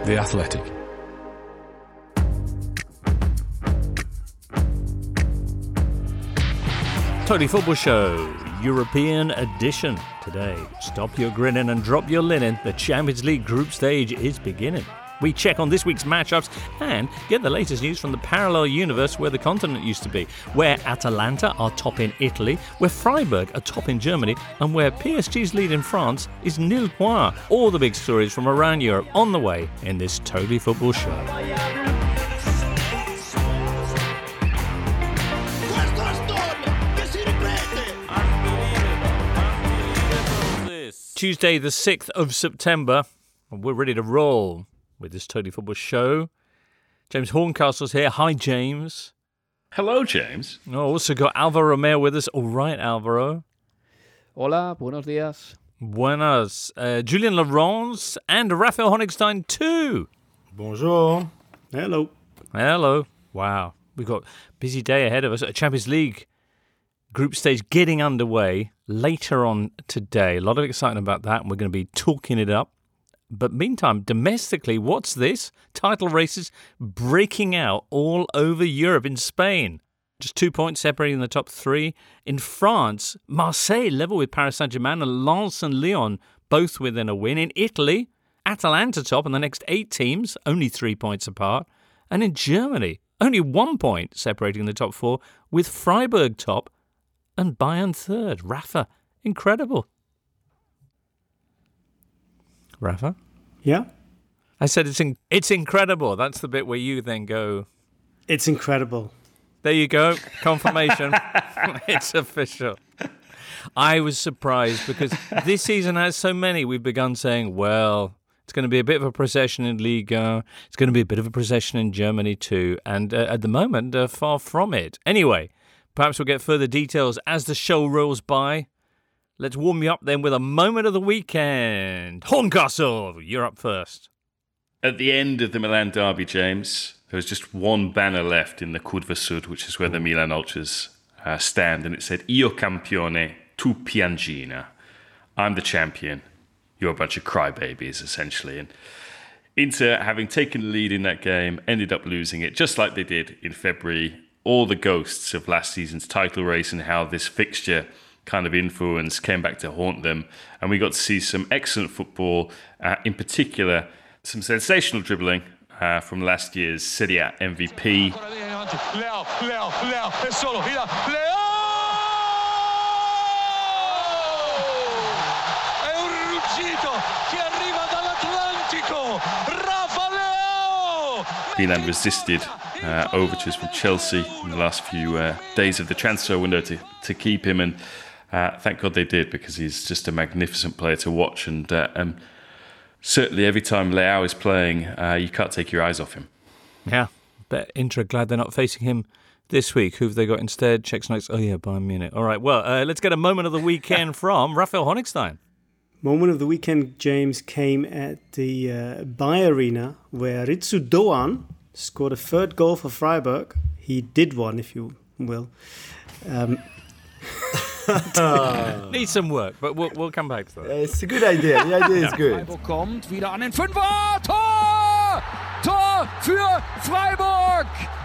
The Athletic. Totally Football Show, European edition. Today, stop your grinning and drop your linen. The Champions League group stage is beginning. We check on this week's matchups and get the latest news from the parallel universe where the continent used to be, where Atalanta are top in Italy, where Freiburg are top in Germany, and where PSG's lead in France is nil point. All the big stories from around Europe on the way in this Totally Football Show. Tuesday the 6th of September, and we're ready to roll with this Totally Football Show. James Horncastle's here. Hi, James. Hello, James. Oh, also got Alvaro Romeo with us. All right, Alvaro. Hola, buenos días. Buenas. Julian Laurence and Raphael Honigstein too. Bonjour. Hello. Hello. Wow. We've got a busy day ahead of us. A Champions League group stage getting underway later on today. A lot of excitement about that, and we're going to be talking it up. But meantime, domestically, what's this? Title races breaking out all over Europe. In Spain, just 2 points separating the top three. In France, Marseille level with Paris Saint-Germain, and Lens and Lyon both within a win. In Italy, Atalanta top, and the next 8 teams only 3 points apart. And in Germany, only 1 point separating the top 4, with Freiburg top and Bayern third. Rafa, incredible. Rafa? Yeah? I said it's incredible. That's the bit where you then go... It's incredible. There you go. Confirmation. It's official. I was surprised because this season has so many. We've begun saying, well, it's going to be a bit of a procession in Liga. It's going to be a bit of a procession in Germany too. And at the moment, far from it. Anyway, perhaps we'll get further details as the show rolls by. Let's warm you up then with a moment of the weekend. Horncastle, you're up first. At the end of the Milan derby, James, there was just one banner left in the Curva Sud, which is where the Milan Ultras stand, and it said, Io campione, tu piangina. I'm the champion, you're a bunch of crybabies, essentially. And Inter, having taken the lead in that game, ended up losing it, just like they did in February. All the ghosts of last season's title race and how this fixture kind of influence came back to haunt them, and we got to see some excellent football, in particular some sensational dribbling from last year's Serie A MVP. Milan resisted overtures from Chelsea in the last few days of the transfer window to keep him, and thank God they did, because he's just a magnificent player to watch, and certainly every time Leao is playing, you can't take your eyes off him. Yeah, but Inter are glad they're not facing him this week. Who've they got instead? Checks next. Oh yeah, Bayern Munich. All right, well, let's get a moment of the weekend from Raphael Honigstein. Moment of the weekend, James, came at the Bayer Arena, where Ritsu Doan scored a third goal for Freiburg. He did one, if you will. Needs some work, but we'll come back to that. It's a good idea. The idea is good. Freiburg kommt wieder an den Fünfer. Tor! Tor für Freiburg!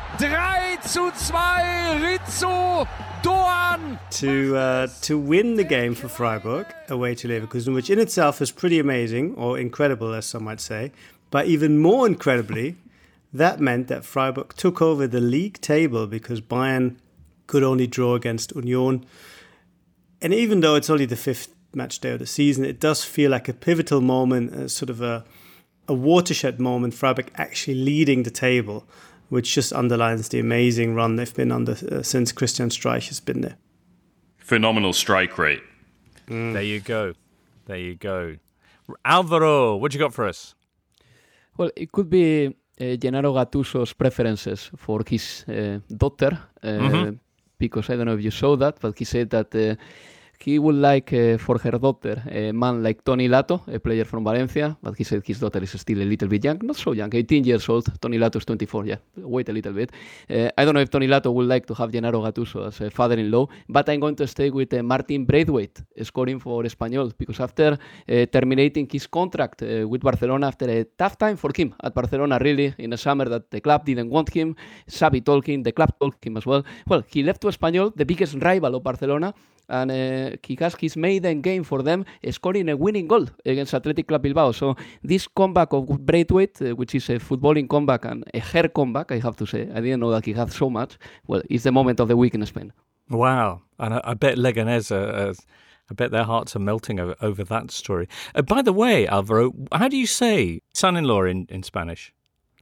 3:2, Ritsu Doan! To win the game for Freiburg away to Leverkusen, which in itself is pretty amazing, or incredible, as some might say. But even more incredibly, that meant that Freiburg took over the league table, because Bayern could only draw against Union. And even though it's only the 5th match day of the season, it does feel like a pivotal moment, sort of a watershed moment, Freiburg actually leading the table, which just underlines the amazing run they've been under since Christian Streich has been there. Phenomenal strike rate. There you go. There you go. Alvaro, what you got for us? Well, it could be Gennaro Gattuso's preferences for his daughter, because I don't know if you saw that, but he said that he would like for her daughter a man like Toni Lato, a player from Valencia, but he said his daughter is still a little bit young, not so young, 18 years old. Toni Lato is 24, yeah, wait a little bit. I don't know if Toni Lato would like to have Gennaro Gattuso as a father-in-law, but I'm going to stay with Martin Braithwaite scoring for Espanyol, because after terminating his contract with Barcelona after a tough time for him at Barcelona, really, in a summer that the club didn't want him, Xavi told him, the club told him as well. Well, he left to Espanyol, the biggest rival of Barcelona, and he has his maiden game for them, scoring a winning goal against Athletic Club Bilbao. So this comeback of Braithwaite, which is a footballing comeback and a hair comeback, I have to say, I didn't know that he had so much. Well, it's the moment of the week in Spain. Wow. And I bet Leganés I bet their hearts are melting over that story. By the way, Alvaro, how do you say son-in-law in Spanish?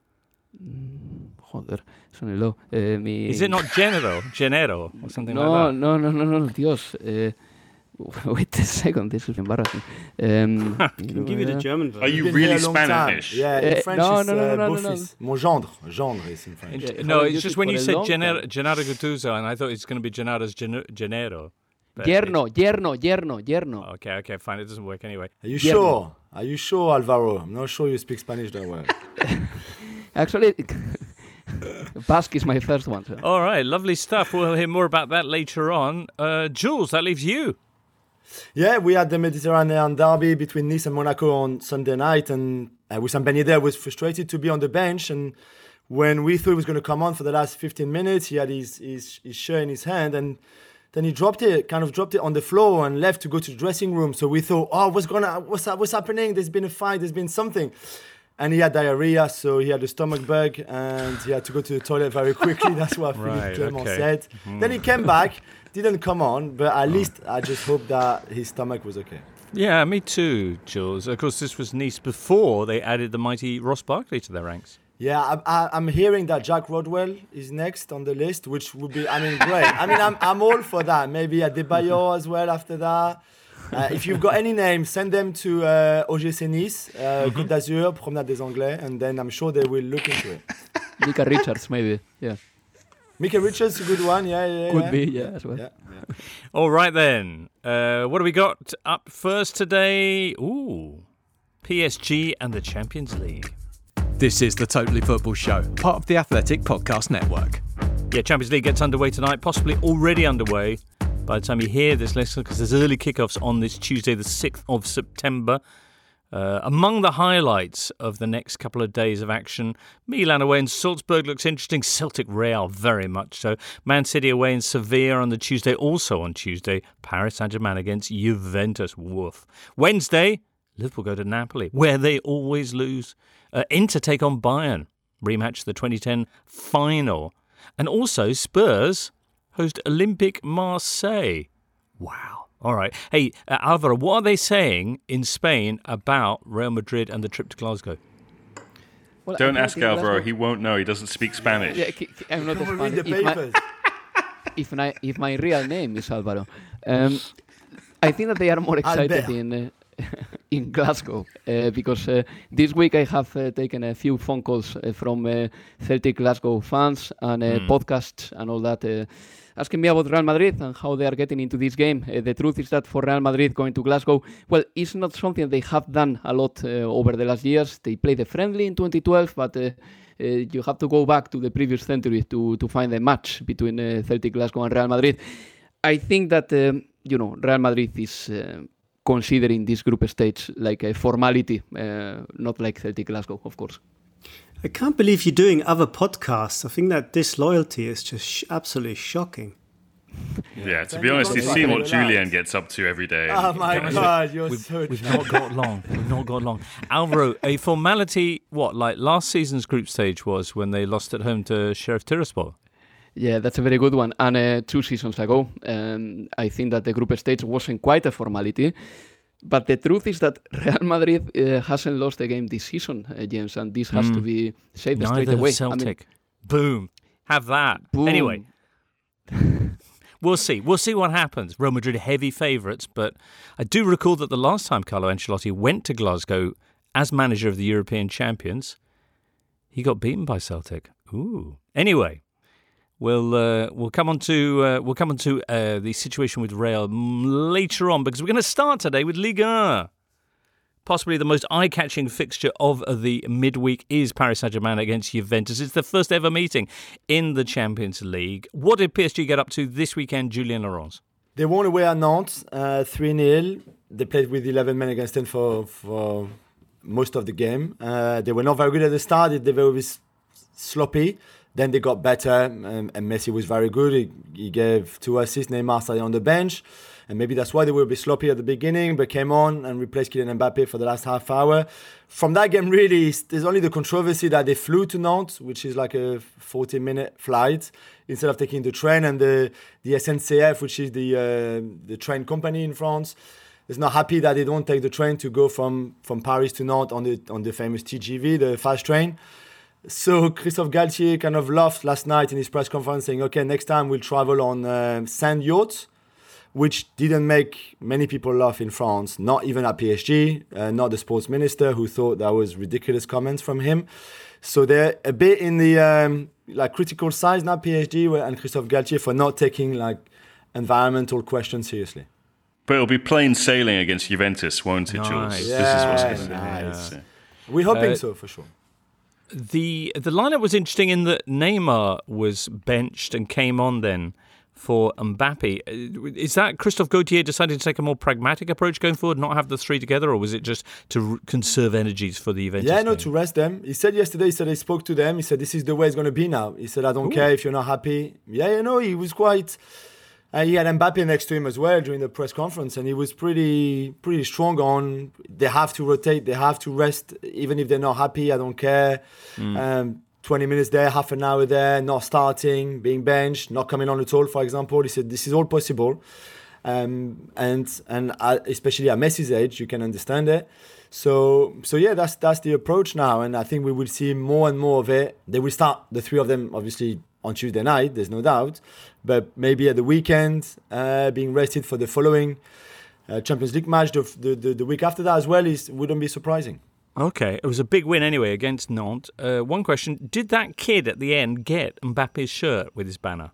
Joder, son-in-law. Is it not Genero or something like that? No, Dios. Wait a second, this is embarrassing. I can give you the German version. Are you Been really here a long time. Spanish? Yeah, in French no, it's no. Mon gendre. Gendre is in French. No, it's used just it when for you a said long time. Gennaro Gattuso, and I thought it's going to be Gennaro's Gennaro. But Yerno. Okay, fine. It doesn't work anyway. Are you sure? Are you sure, Alvaro? I'm not sure you speak Spanish that well. Actually, Basque is my first one. So. All right, lovely stuff. We'll hear more about that later on. Jules, that leaves you. Yeah, we had the Mediterranean derby between Nice and Monaco on Sunday night, and Wissam Ben Yedder was frustrated to be on the bench. And when we thought he was going to come on for the last 15 minutes, he had his shirt in his hand, and then he dropped it on the floor and left to go to the dressing room. So we thought, what's happening? There's been a fight. There's been something. And he had diarrhea, so he had a stomach bug, and he had to go to the toilet very quickly. That's what Philippe Clement said. Then he came back, didn't come on, but at least I just hope that his stomach was okay. Yeah, me too, Jules. Of course, this was Nice before they added the mighty Ross Barkley to their ranks. Yeah, I'm hearing that Jack Rodwell is next on the list, which would be, great. I'm all for that. Maybe Adebayor as well after that. If you've got any names, send them to OGC Nice, Côte d'Azur, Promenade des Anglais, and then I'm sure they will look into it. Mika Richards, maybe. Yeah. Mika Richards, a good one. Yeah. Could be, yeah, as well. Yeah. All right, then. What do we got up first today? Ooh, PSG and the Champions League. This is the Totally Football Show, part of the Athletic Podcast Network. Yeah, Champions League gets underway tonight, possibly already underway by the time you hear this, listener, because there's early kickoffs on this Tuesday, the 6th of September. Among the highlights of the next couple of days of action, Milan away in Salzburg looks interesting. Celtic Real, very much so. Man City away in Sevilla on the Tuesday. Also on Tuesday, Paris Saint-Germain against Juventus. Woof. Wednesday, Liverpool go to Napoli, where they always lose. Inter take on Bayern, rematch the 2010 final. And also Spurs host Olympique Marseille. Wow. All right. Hey, Alvaro, what are they saying in Spain about Real Madrid and the trip to Glasgow? Well, Don't ask Alvaro. He won't know. He doesn't speak Spanish. Yeah, I'm not Come read the Spanish. papers. If my real name is Alvaro, I think that they are more excited in Glasgow because this week I have taken a few phone calls from Celtic Glasgow fans and podcasts and all that, asking me about Real Madrid and how they are getting into this game. The truth is that for Real Madrid going to Glasgow, well, it's not something they have done a lot over the last years. They played a friendly in 2012, but you have to go back to the previous century to find a match between Celtic Glasgow and Real Madrid. I think that, Real Madrid is considering this group stage like a formality, not like Celtic Glasgow, of course. I can't believe you're doing other podcasts. I think that disloyalty is just absolutely shocking. Yeah, to be honest, you've seen what Julian gets up to every day. Oh my God, We've not got long. Alvaro, a formality, like last season's group stage was when they lost at home to Sheriff Tiraspol? Yeah, that's a very good one. And 2 seasons ago, I think that the group stage wasn't quite a formality. But the truth is that Real Madrid hasn't lost a game this season, James, and this has to be said straight away. Neither Celtic. Boom. Have that. Boom. Anyway, we'll see. We'll see what happens. Real Madrid heavy favourites, but I do recall that the last time Carlo Ancelotti went to Glasgow as manager of the European champions, he got beaten by Celtic. Ooh. Anyway, We'll come on to the situation with Real later on, because we're going to start today with Ligue 1. Possibly the most eye-catching fixture of the midweek is Paris Saint-Germain against Juventus. It's the first ever meeting in the Champions League. What did PSG get up to this weekend, Julien Laurens? They won away at Nantes, 3-0. They played with 11 men against 10 for most of the game. They were not very good at the start. They were sloppy. Then they got better, and Messi was very good. He gave 2 assists. Neymar started on the bench. And maybe that's why they were a bit sloppy at the beginning, but came on and replaced Kylian Mbappe for the last half hour. From that game, really, there's only the controversy that they flew to Nantes, which is like a 40-minute flight, instead of taking the train. And the SNCF, which is the train company in France, is not happy that they don't take the train to go from Paris to Nantes on the famous TGV, the fast train. So Christophe Galtier kind of laughed last night in his press conference, saying, okay, next time we'll travel on sand yachts, which didn't make many people laugh in France, not even at PSG, not the sports minister, who thought that was ridiculous comments from him. So they're a bit in the critical side now, PSG and Christophe Galtier, for not taking environmental questions seriously. But it'll be plain sailing against Juventus, won't it, Jules? Nice. This is what's going to Nice. be. Yeah. We're hoping so, for sure. The lineup was interesting in that Neymar was benched and came on then for Mbappe. Is that Christophe Galtier decided to take a more pragmatic approach going forward, not have the three together, or was it just to conserve energies for the Juventus game? To rest them. He said yesterday, he spoke to them, he said, this is the way it's going to be now. He said, I don't care if you're not happy. He was quite... he had Mbappe next to him as well during the press conference, and he was pretty strong on, they have to rotate, they have to rest, even if they're not happy, I don't care. 20 minutes there, half an hour there, not starting, being benched, not coming on at all, for example. He said, this is all possible. And especially at Messi's age, you can understand it. So that's the approach now. And I think we will see more and more of it. They will start, the three of them, obviously, on Tuesday night, there's no doubt. But maybe at the weekend, being rested for the following Champions League match, the week after that as well, wouldn't be surprising. Okay, it was a big win anyway against Nantes. One question, did that kid at the end get Mbappe's shirt with his banner?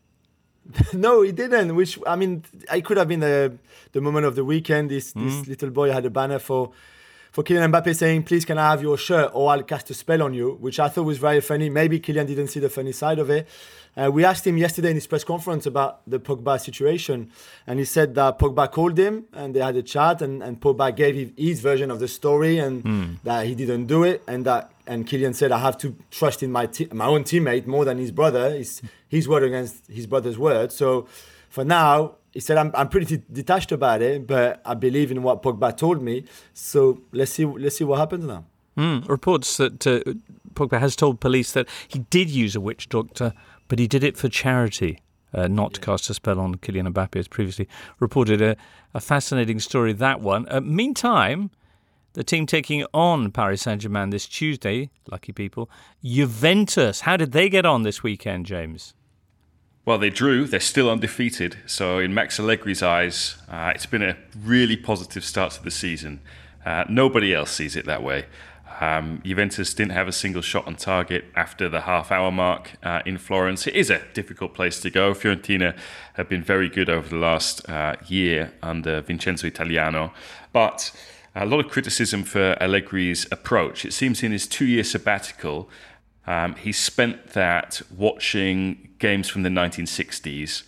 No, he didn't, which, I mean, it could have been the moment of the weekend. This little boy had a banner for Kylian Mbappe saying, please can I have your shirt or I'll cast a spell on you, which I thought was very funny. Maybe Kylian didn't see the funny side of it. We asked him yesterday in his press conference about the Pogba situation, and he said that Pogba called him and they had a chat, and Pogba gave his version of the story, and that he didn't do it, and Kylian said, I have to trust in my own teammate more than his brother. His word against his brother's word. So for now, he said, I'm pretty detached about it, but I believe in what Pogba told me. So let's see what happens now. Reports that Pogba has told police that he did use a witch doctor, but he did it for charity, not to cast a spell on Kylian Mbappe, as previously reported. A fascinating story, that one. Meantime, the team taking on Paris Saint-Germain this Tuesday, lucky people, Juventus. How did they get on this weekend, James? Well, they drew. They're still undefeated. So in Max Allegri's eyes, it's been a really positive start to the season. Nobody else sees it that way. Juventus didn't have a single shot on target after the half-hour mark in Florence. It is a difficult place to go. Fiorentina have been very good over the last year under Vincenzo Italiano. But a lot of criticism for Allegri's approach. It seems in his 2-year sabbatical, he spent that watching games from the 1960s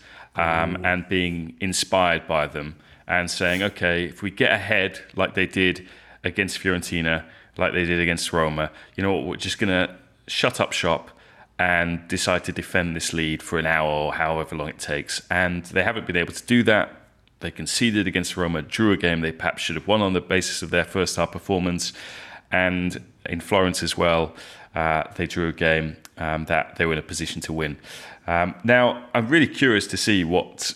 and being inspired by them and saying, okay, if we get ahead like they did against Fiorentina, like they did against Roma, you know what, we're just going to shut up shop and decide to defend this lead for an hour or however long it takes. And they haven't been able to do that. They conceded against Roma, drew a game they perhaps should have won on the basis of their first half performance. And in Florence as well, they drew a game that they were in a position to win. Now, I'm really curious to see what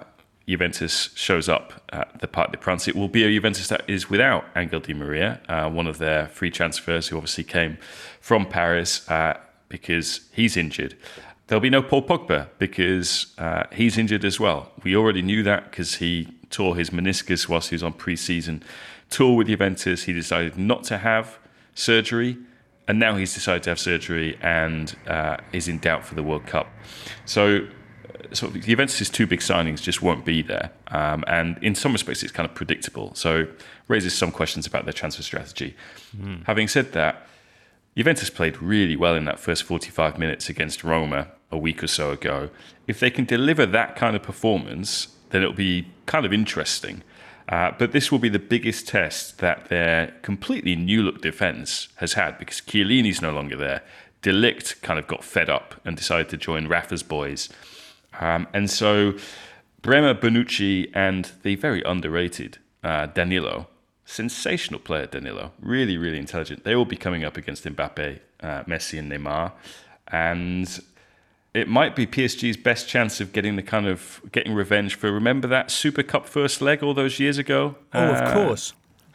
Juventus shows up at the Parc des Princes. It will be a Juventus that is without Angel Di Maria, one of their free transfers who obviously came from Paris because he's injured. There'll be no Paul Pogba because he's injured as well. We already knew that because he tore his meniscus whilst he was on pre-season tour with Juventus. He decided not to have surgery And now he's decided to have surgery and is in doubt for the World Cup. So Juventus' two big signings just won't be there. And in some respects, it's kind of predictable. So raises some questions about their transfer strategy. Having said that, Juventus played really well in that first 45 minutes against Roma a week or so ago. If they can deliver that kind of performance, then it'll be kind of interesting. But this will be the biggest test that their completely new-look defence has had, because Chiellini's no longer there. De Ligt kind of got fed up and decided to join Rafa's boys. And so Bremer, Bonucci, and the very underrated Danilo, sensational player Danilo, really, really intelligent. They will be coming up against Mbappe, Messi and Neymar. And it might be PSG's best chance of getting revenge for, remember that Super Cup first leg all those years ago? Oh, of course.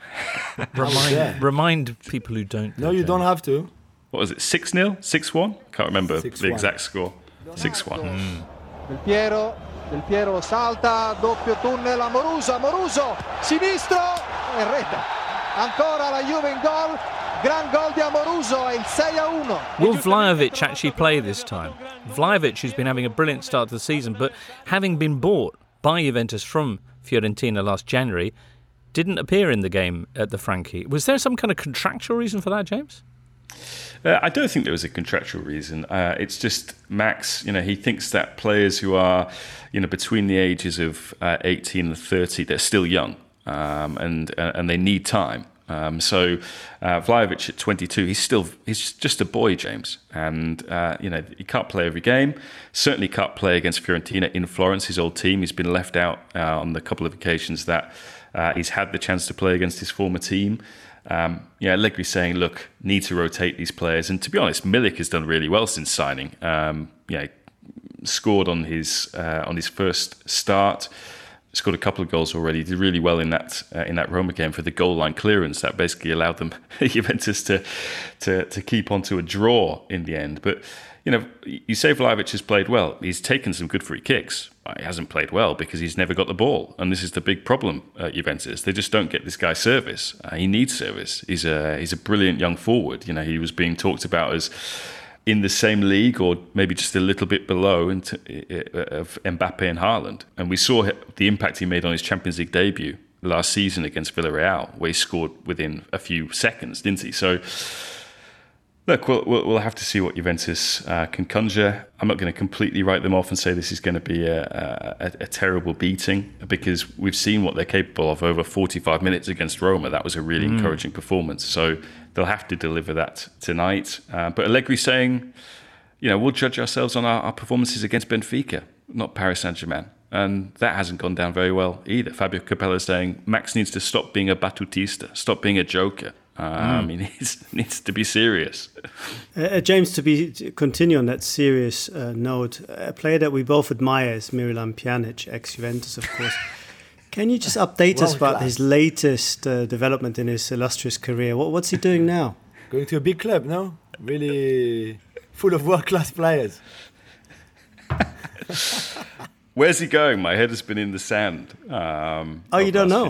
Remind people who don't. No, you don't have to. What was it, 6-0? 6-1? Can't remember 6-1. The exact score. 6-1. Del Piero salta, doppio tunnel a Moruso, sinistro e rete. Ancora la Juve in gol. Gran gol di Amoruso, è il 6-1. Will Vlahovic actually play this time? Vlahovic, who's been having a brilliant start to the season, but having been bought by Juventus from Fiorentina last January, didn't appear in the game at the Franchi. Was there some kind of contractual reason for that, James? I don't think there was a contractual reason. It's just Max, he thinks that players who are, between the ages of 18 and 30, they're still young, and they need time. So Vlahovic at 22, he's just a boy, James, and he can't play every game. Certainly can't play against Fiorentina in Florence, his old team. He's been left out on the couple of occasions that he's had the chance to play against his former team. Allegri's saying, look, need to rotate these players. And to be honest, Milik has done really well since signing. Scored on his first start, scored a couple of goals already. Did really well in that Roma game for the goal line clearance that basically allowed them Juventus to keep on to a draw in the end. But you say Vlahovic has played well. He's taken some good free kicks. He hasn't played well because he's never got the ball. And this is the big problem at Juventus. They just don't get this guy service. He needs service. He's a brilliant young forward. He was being talked about as in the same league or maybe just a little bit below of Mbappe and Haaland. And we saw the impact he made on his Champions League debut last season against Villarreal, where he scored within a few seconds, didn't he? So look, we'll have to see what Juventus can conjure. I'm not going to completely write them off and say this is going to be a terrible beating, because we've seen what they're capable of over 45 minutes against Roma. That was a really encouraging performance. So they'll have to deliver that tonight. But Allegri saying, we'll judge ourselves on our performances against Benfica, not Paris Saint-Germain. And that hasn't gone down very well either. Fabio Capello saying Max needs to stop being a battutista, stop being a joker. He needs to be serious. James, to continue on that serious note, a player that we both admire is Miralem Pjanic, ex-Juventus, of course. Can you just update us about his latest development in his illustrious career? What's he doing now? Going to a big club, no? Really full of world-class players. Where's he going? My head has been in the sand. You don't know?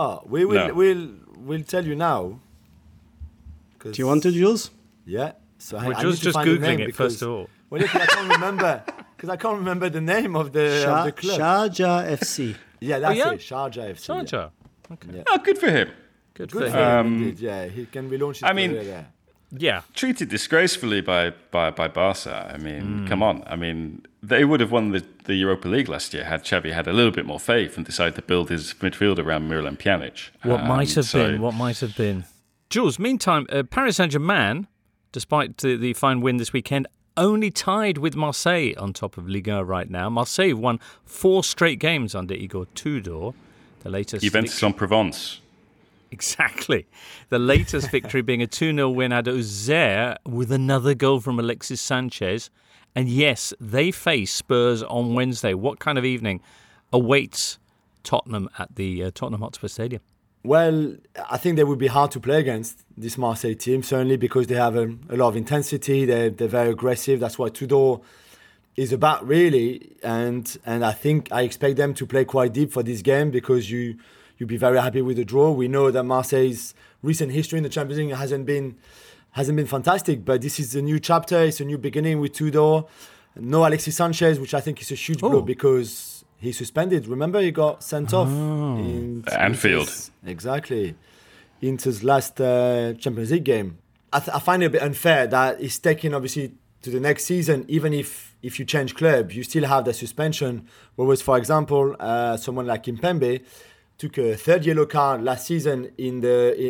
We'll tell you now. Do you want to, Jules? Yeah. So We're just Googling it first of all. Well, I can't remember because I can't remember the name of the club. Sharjah FC. Yeah, that's it. Sharjah FC. Sharjah. Yeah. Okay. Yeah. Oh, good for him. Good for for him. him. Indeed, yeah, he can relaunch his career there. Yeah. Treated disgracefully by Barca. Come on. They would have won the Europa League last year had Xavi had a little bit more faith and decided to build his midfield around Miralem Pjanic. What might have been. Jules, meantime, Paris Saint-Germain, despite the fine win this weekend, only tied with Marseille on top of Ligue 1 right now. Marseille won 4 straight games under Igor Tudor. The latest Juventus en Provence. Exactly. The latest victory being a 2-0 win at Auxerre with another goal from Alexis Sanchez. And yes, they face Spurs on Wednesday. What kind of evening awaits Tottenham at the Tottenham Hotspur Stadium? Well, I think they would be hard to play against this Marseille team, certainly because they have a lot of intensity. They're very aggressive. That's what Tudor is about, really. And I expect them to play quite deep for this game because you'll be very happy with the draw. We know that Marseille's recent history in the Champions League hasn't hasn't been fantastic. But this is a new chapter. It's a new beginning with Tudor. No Alexis Sanchez, which I think is a huge blow because he's suspended. Remember, he got sent off in Anfield. Exactly. Inter's last Champions League game. I find it a bit unfair that he's taking, obviously, to the next season, even if you change club, you still have the suspension. Whereas, for example, someone like Kimpembe took a third yellow card last season in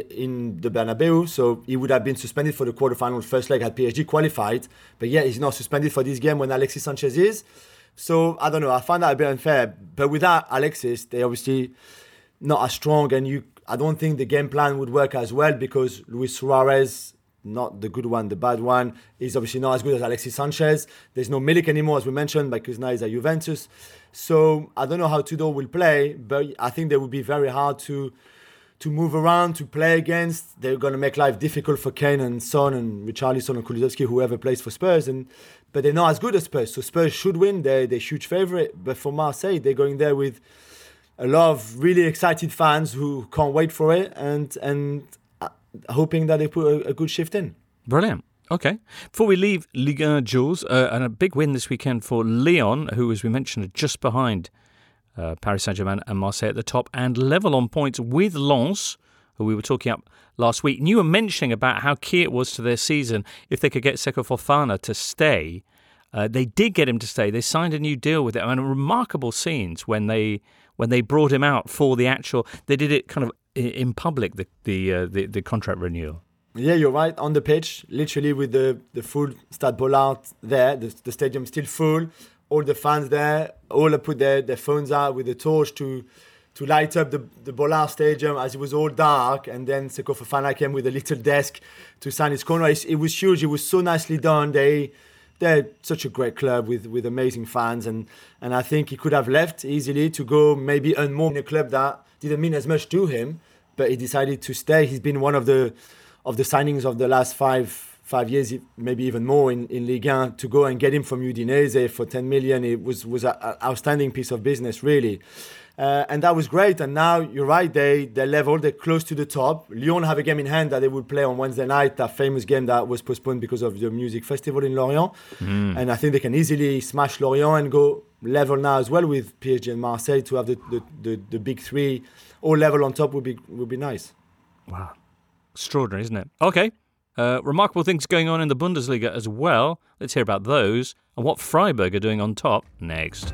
the Bernabeu, so he would have been suspended for the quarterfinal first leg had PSG qualified, but yeah, he's not suspended for this game when Alexis Sanchez is. So I don't know, I find that a bit unfair. But without Alexis, they're obviously not as strong, and I don't think the game plan would work as well because Luis Suarez, not the good one, the bad one, is obviously not as good as Alexis Sanchez. There's no Milik anymore, as we mentioned, because now he's at Juventus. So I don't know how Tudor will play, but I think they will be very hard to move around, to play against. They're going to make life difficult for Kane and Son and Richarlison and Kulusevski, whoever plays for Spurs. But they're not as good as Spurs, so Spurs should win. They're huge favourite. But for Marseille, they're going there with a lot of really excited fans who can't wait for it and hoping that they put a good shift in. Brilliant. Okay. Before we leave Ligue 1, Jules, and a big win this weekend for Lyon, who, as we mentioned, are just behind Paris Saint-Germain and Marseille at the top and level on points with Lens, who we were talking up last week. And you were mentioning about how key it was to their season if they could get Seko Fofana to stay. They did get him to stay. They signed a new deal with him. And remarkable scenes when they brought him out for the actual... They did it kind of in public, the contract renewal. Yeah, you're right. On the pitch, literally with the full Stade Bollard there, the stadium still full, all the fans there, all put their phones out with a torch to light up the Bollard Stadium as it was all dark, and then Seko Fofana came with a little desk to sign his contract. It was huge. It was so nicely done. They're such a great club with amazing fans, and I think he could have left easily to go maybe earn more in a club that didn't mean as much to him, but he decided to stay. He's been one of the signings of the last five years, maybe even more in Ligue 1, to go and get him from Udinese for 10 million. It was an outstanding piece of business, really. And that was great. And now, you're right, they're level, they're close to the top. Lyon have a game in hand that they will play on Wednesday night, that famous game that was postponed because of the music festival in Lorient. And I think they can easily smash Lorient and go level now as well with PSG and Marseille. To have the big three all level on top would be nice. Wow. Extraordinary, isn't it? Okay. Remarkable things going on in the Bundesliga as well. Let's hear about those and what Freiburg are doing on top next.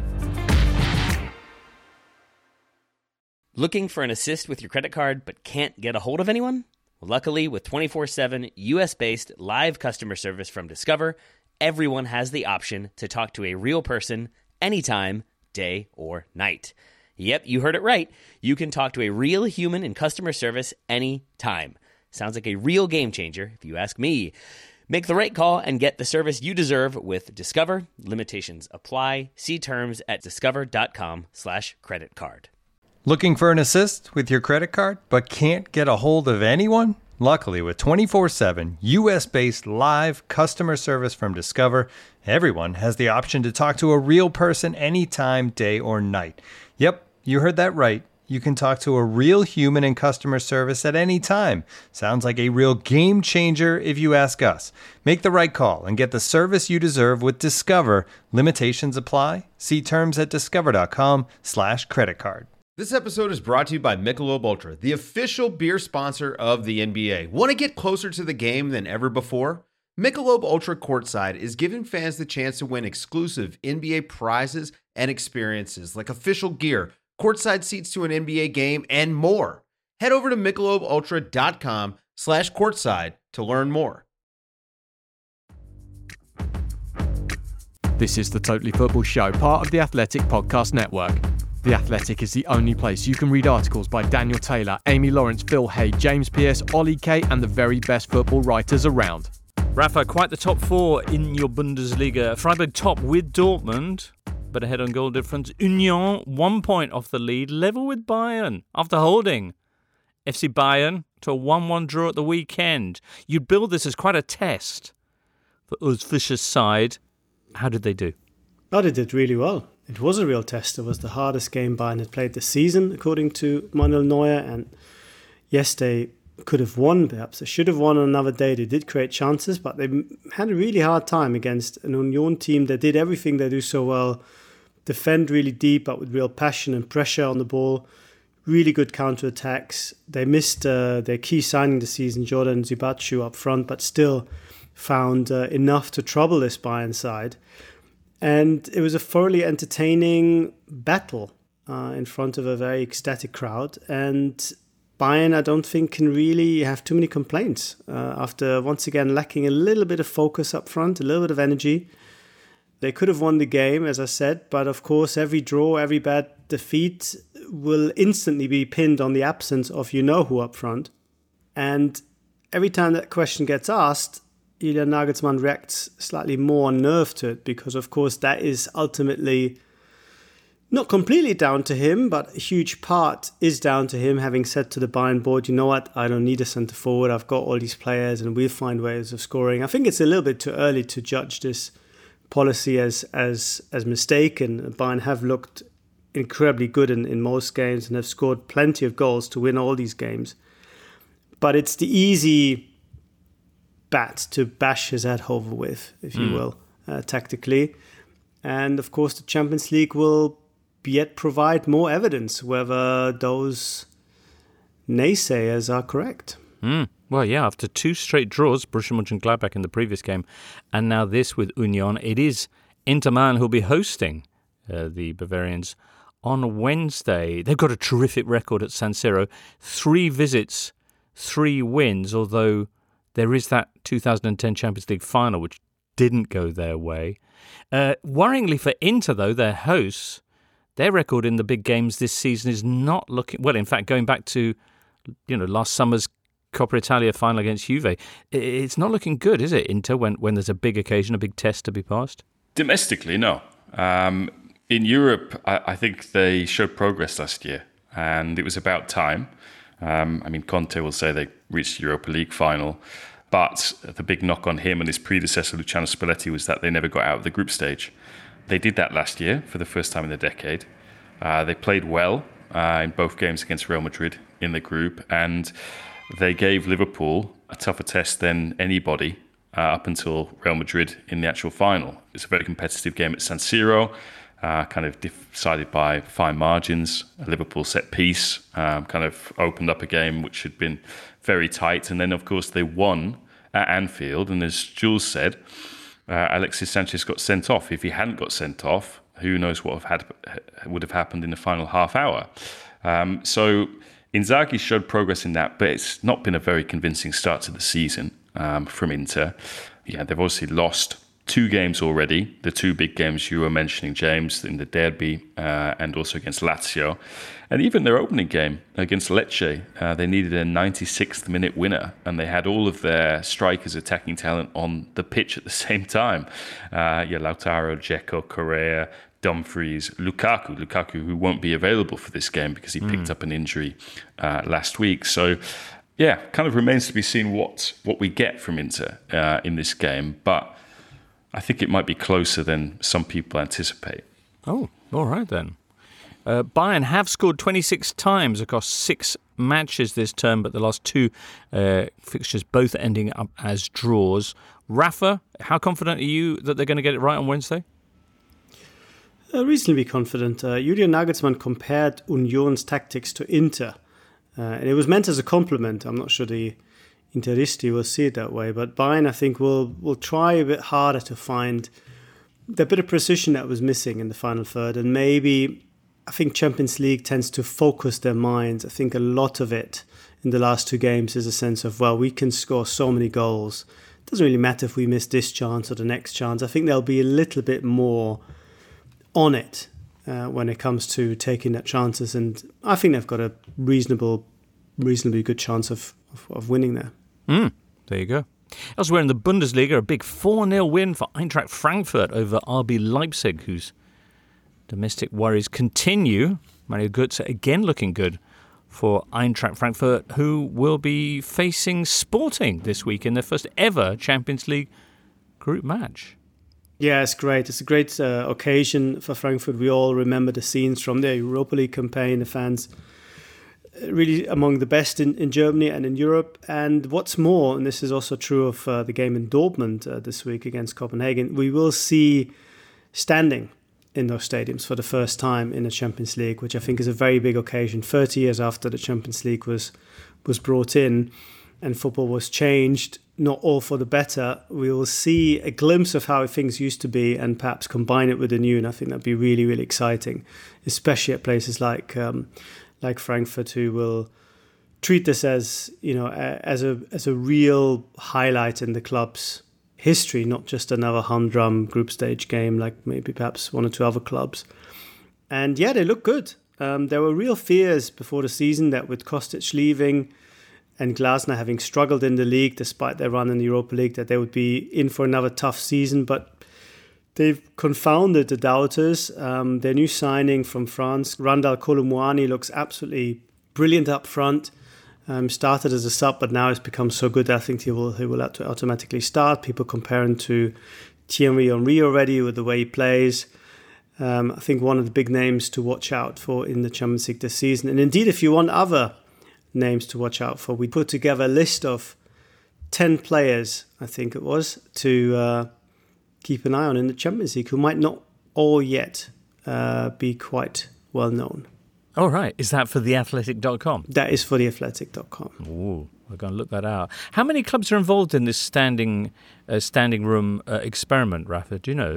Looking for an assist with your credit card but can't get a hold of anyone? Well, luckily, with 24/7 US-based live customer service from Discover, everyone has the option to talk to a real person anytime, day or night. Yep, you heard it right. You can talk to a real human in customer service anytime. Sounds like a real game changer, if you ask me. Make the right call and get the service you deserve with Discover. Limitations apply. See terms at discover.com/creditcard. Looking for an assist with your credit card but can't get a hold of anyone? Luckily, with 24/7 US-based live customer service from Discover, everyone has the option to talk to a real person anytime, day or night. Yep, you heard that right. You can talk to a real human in customer service at any time. Sounds like a real game changer if you ask us. Make the right call and get the service you deserve with Discover. Limitations apply. See terms at discover.com/creditcard. This episode is brought to you by Michelob Ultra, the official beer sponsor of the NBA. Want to get closer to the game than ever before? Michelob Ultra Courtside is giving fans the chance to win exclusive NBA prizes and experiences like official gear, courtside seats to an NBA game, and more. Head over to MichelobUltra.com/courtside to learn more. This is the Totally Football Show, part of the Athletic Podcast Network. The Athletic is the only place you can read articles by Daniel Taylor, Amy Lawrence, Phil Hay, James Pearce, Ollie Kay, and the very best football writers around. Rafa, quite the top four in your Bundesliga. Freiburg top with Dortmund, but ahead on goal difference. Union 1 point off the lead, level with Bayern after holding FC Bayern to a 1-1 draw at the weekend. You'd build this as quite a test for Urs Fischer's side. How did they do? Oh, they did really well. It was a real test. It was the hardest game Bayern had played this season, according to Manuel Neuer. And yes, they could have won, perhaps. They should have won on another day. They did create chances, but they had a really hard time against an Union team that did everything they do so well. Defend really deep, but with real passion and pressure on the ball. Really good counter-attacks. They missed their key signing this season, Jordan Zubachu, up front, but still found enough to trouble this Bayern side. And it was a thoroughly entertaining battle in front of a very ecstatic crowd. And Bayern, I don't think, can really have too many complaints after once again lacking a little bit of focus up front, a little bit of energy. They could have won the game, as I said, but of course every draw, every bad defeat will instantly be pinned on the absence of you-know-who up front. And every time that question gets asked, Julian Nagelsmann reacts slightly more unnerved to it, because of course that is ultimately not completely down to him, but a huge part is down to him having said to the Bayern board, you know what, I don't need a centre forward, I've got all these players and we'll find ways of scoring. I think it's a little bit too early to judge this policy as mistaken. Bayern have looked incredibly good in most games and have scored plenty of goals to win all these games. But it's the easy bat to bash his head over with, if you will, tactically. And of course the Champions League will yet provide more evidence whether those naysayers are correct. Well, yeah, after 2 straight draws, Borussia Mönchengladbach in the previous game, and now this with Union, it is Inter Milan who'll be hosting the Bavarians on Wednesday. They've got a terrific record at San Siro. 3 visits, 3 wins, although there is that 2010 Champions League final, which didn't go their way. Worryingly for Inter, though, their hosts, their record in the big games this season is not looking... Well, in fact, going back to last summer's Coppa Italia final against Juve, it's not looking good, is it, Inter, when there's a big occasion, a big test to be passed? Domestically, no. In Europe, I think they showed progress last year, and it was about time. Conte will say they reached the Europa League final, but the big knock on him and his predecessor, Luciano Spalletti, was that they never got out of the group stage. They did that last year for the first time in a decade. They played well in both games against Real Madrid in the group, and they gave Liverpool a tougher test than anybody up until Real Madrid in the actual final. It's a very competitive game at San Siro, kind of decided by fine margins. A Liverpool set piece kind of opened up a game which had been very tight, and then of course they won at Anfield, and as Jules said, Alexis Sanchez got sent off. If he hadn't got sent off, who knows what would have happened in the final half hour. So Inzaghi showed progress in that, but it's not been a very convincing start to the season from Inter. Yeah, they've obviously lost 2 games already, the 2 big games you were mentioning, James, in the derby and also against Lazio. And even their opening game against Lecce, they needed a 96th minute winner, and they had all of their strikers, attacking talent on the pitch at the same time. Lautaro, Dzeko, Correa, Dumfries, Lukaku, who won't be available for this game because he picked up an injury last week. So, yeah, kind of remains to be seen what we get from Inter in this game, but I think it might be closer than some people anticipate. Oh, all right then. Bayern have scored 26 times across 6 matches this term, but the last 2 fixtures both ending up as draws. Rafa, how confident are you that they're going to get it right on Wednesday? Reasonably confident. Julian Nagelsmann compared Union's tactics to Inter, and it was meant as a compliment. I'm not sure the Interisti will see it that way, but Bayern, I think, will try a bit harder to find the bit of precision that was missing in the final third, and maybe I think Champions League tends to focus their minds. I think a lot of it in the last 2 games is a sense of, well, we can score so many goals. It doesn't really matter if we miss this chance or the next chance. I think they'll be a little bit more on it when it comes to taking that chances, and I think they've got a reasonably good chance of winning there. There you go. Elsewhere in the Bundesliga, a big 4-0 win for Eintracht Frankfurt over RB Leipzig, whose domestic worries continue. Mario Götze again looking good for Eintracht Frankfurt, who will be facing Sporting this week in their first ever Champions League group match. Yeah, it's great. It's a great occasion for Frankfurt. We all remember the scenes from the Europa League campaign. The fans really among the best in Germany and in Europe. And what's more, and this is also true of the game in Dortmund this week against Copenhagen, we will see standing in those stadiums for the first time in the Champions League, which I think is a very big occasion. 30 years after the Champions League was brought in and football was changed, not all for the better, we will see a glimpse of how things used to be and perhaps combine it with the new. And I think that'd be really, really exciting, especially at places like Frankfurt, who will treat this as a real highlight in the club's history, not just another humdrum group stage game like maybe perhaps one or two other clubs. And yeah, they look good. There were real fears before the season that with Kostic leaving and Glasner having struggled in the league despite their run in the Europa League, that they would be in for another tough season. But they've confounded the doubters. Their new signing from France, Randal Kolo Muani, looks absolutely brilliant up front. Started as a sub, but now has become so good that I think he will have to automatically start. People compare him to Thierry Henry already with the way he plays. I think one of the big names to watch out for in the Champions League this season. And indeed, if you want other names to watch out for, we put together a list of 10 players, I think it was, to keep an eye on in the Champions League, who might not all yet be quite well known. Oh, right. Is that for theathletic.com? That is for theathletic.com. Ooh, we're going to look that out. How many clubs are involved in this standing room experiment, Rafa? Do you know?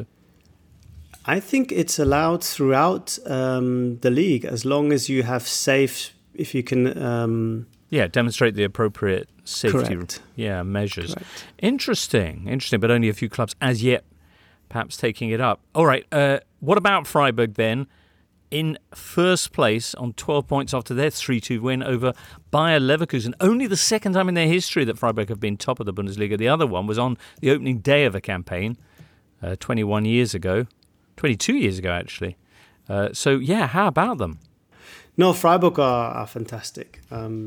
I think it's allowed throughout the league, as long as you have safe, if you can... demonstrate the appropriate safety measures. Correct. Interesting, but only a few clubs as yet perhaps taking it up. All right, what about Freiburg then? In first place on 12 points after their 3-2 win over Bayer Leverkusen. Only the second time in their history that Freiburg have been top of the Bundesliga. The other one was on the opening day of a campaign 22 years ago actually. How about them? No, Freiburg are fantastic.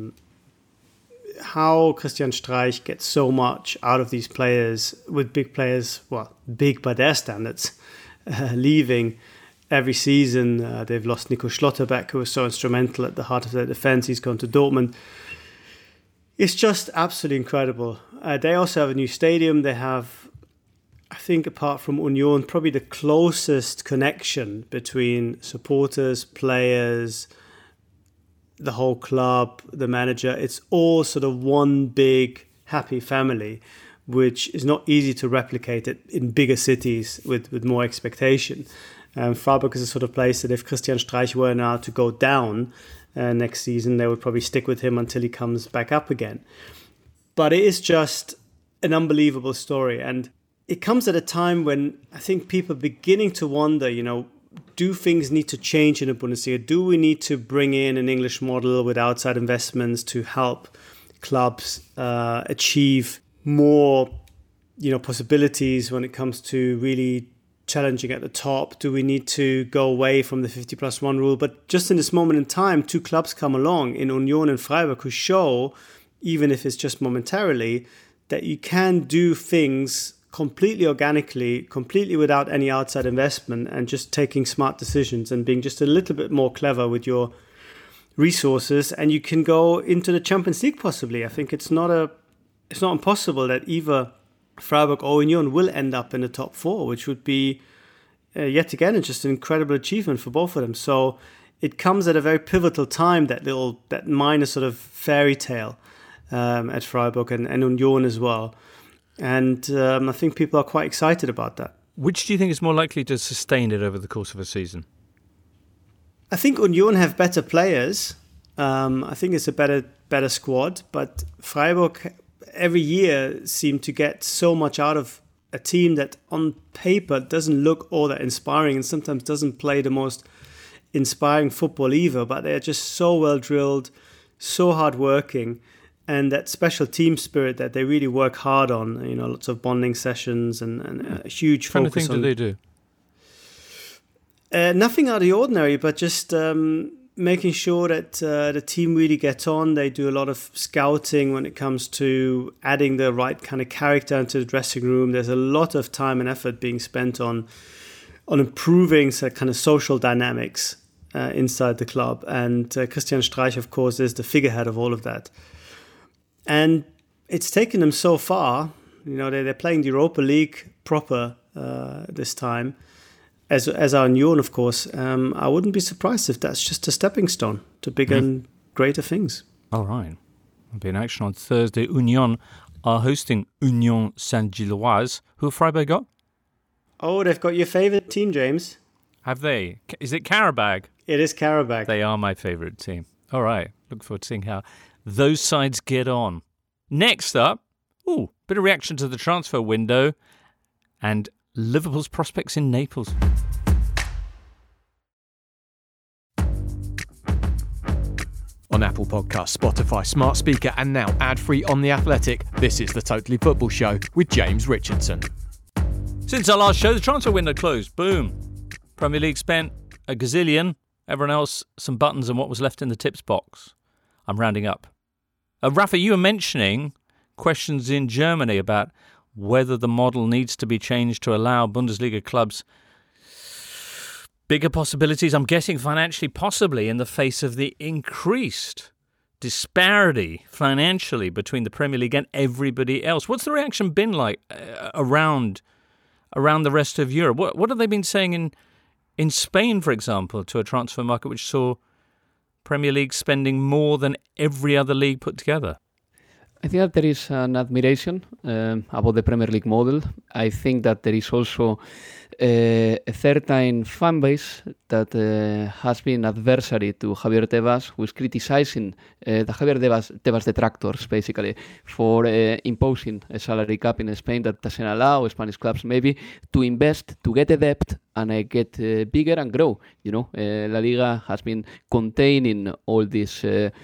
How Christian Streich gets so much out of these players, with big players, well, big by their standards, leaving every season. They've lost Nico Schlotterbeck, who was so instrumental at the heart of their defense. He's gone to Dortmund. It's just absolutely incredible. They also have a new stadium. They have, I think, apart from Union, probably the closest connection between supporters, players, the whole club, the manager. It's all sort of one big happy family, which is not easy to replicate it in bigger cities with more expectation. Freiburg is a sort of place that if Christian Streich were now to go down next season, they would probably stick with him until he comes back up again. But it is just an unbelievable story. And it comes at a time when I think people are beginning to wonder, do things need to change in the Bundesliga? Do we need to bring in an English model with outside investments to help clubs achieve more, possibilities when it comes to really challenging at the top? Do we need to go away from the 50+1 rule? But just in this moment in time, two clubs come along in Union and Freiburg who show, even if it's just momentarily, that you can do things completely organically, completely without any outside investment, and just taking smart decisions and being just a little bit more clever with your resources, and you can go into the Champions League possibly. I think it's not impossible that either Freiburg or Union will end up in the top four, which would be yet again just an incredible achievement for both of them. So it comes at a very pivotal time, that minor sort of fairy tale at Freiburg and Union as well. And I think people are quite excited about that. Which do you think is more likely to sustain it over the course of a season? I think Union have better players. I think it's a better squad, but Freiburg every year seem to get so much out of a team that on paper doesn't look all that inspiring and sometimes doesn't play the most inspiring football either, but they're just so well drilled, so hardworking, and that special team spirit that they really work hard on. Lots of bonding sessions and a huge focus on. What kind of things do they do? Nothing out of the ordinary, but just making sure that the team really gets on. They do a lot of scouting when it comes to adding the right kind of character into the dressing room. There's a lot of time and effort being spent on improving kind of social dynamics inside the club. And Christian Streich, of course, is the figurehead of all of that. And it's taken them so far. You know, they're playing the Europa League proper this time, as are Union, of course. I wouldn't be surprised if that's just a stepping stone to bigger and greater things. All right. There'll be an action on Thursday. Union are hosting Union Saint-Gilloise. Who have Freiburg got? Oh, they've got your favourite team, James. Have they? Is it Karabag? It is Karabag. They are my favourite team. All right. Look forward to seeing how those sides get on. Next up, bit of reaction to the transfer window and Liverpool's prospects in Naples. On Apple Podcasts, Spotify, Smart Speaker, and now ad-free on The Athletic, this is the Totally Football Show with James Richardson. Since our last show, the transfer window closed. Boom. Premier League spent a gazillion. Everyone else, some buttons and what was left in the tips box. I'm rounding up. Rafa, you were mentioning questions in Germany about whether the model needs to be changed to allow Bundesliga clubs bigger possibilities, I'm guessing financially, possibly in the face of the increased disparity financially between the Premier League and everybody else. What's the reaction been like around the rest of Europe? What have they been saying in Spain, for example, to a transfer market which saw Premier League spending more than every other league put together? I think that there is an admiration about the Premier League model. I think that there is also a certain fan base that has been adversary to Javier Tebas, who is criticizing the Javier Tebas detractors, basically, for imposing a salary cap in Spain that doesn't allow Spanish clubs maybe to invest, to get a debt and get bigger and grow. You know, La Liga has been containing all this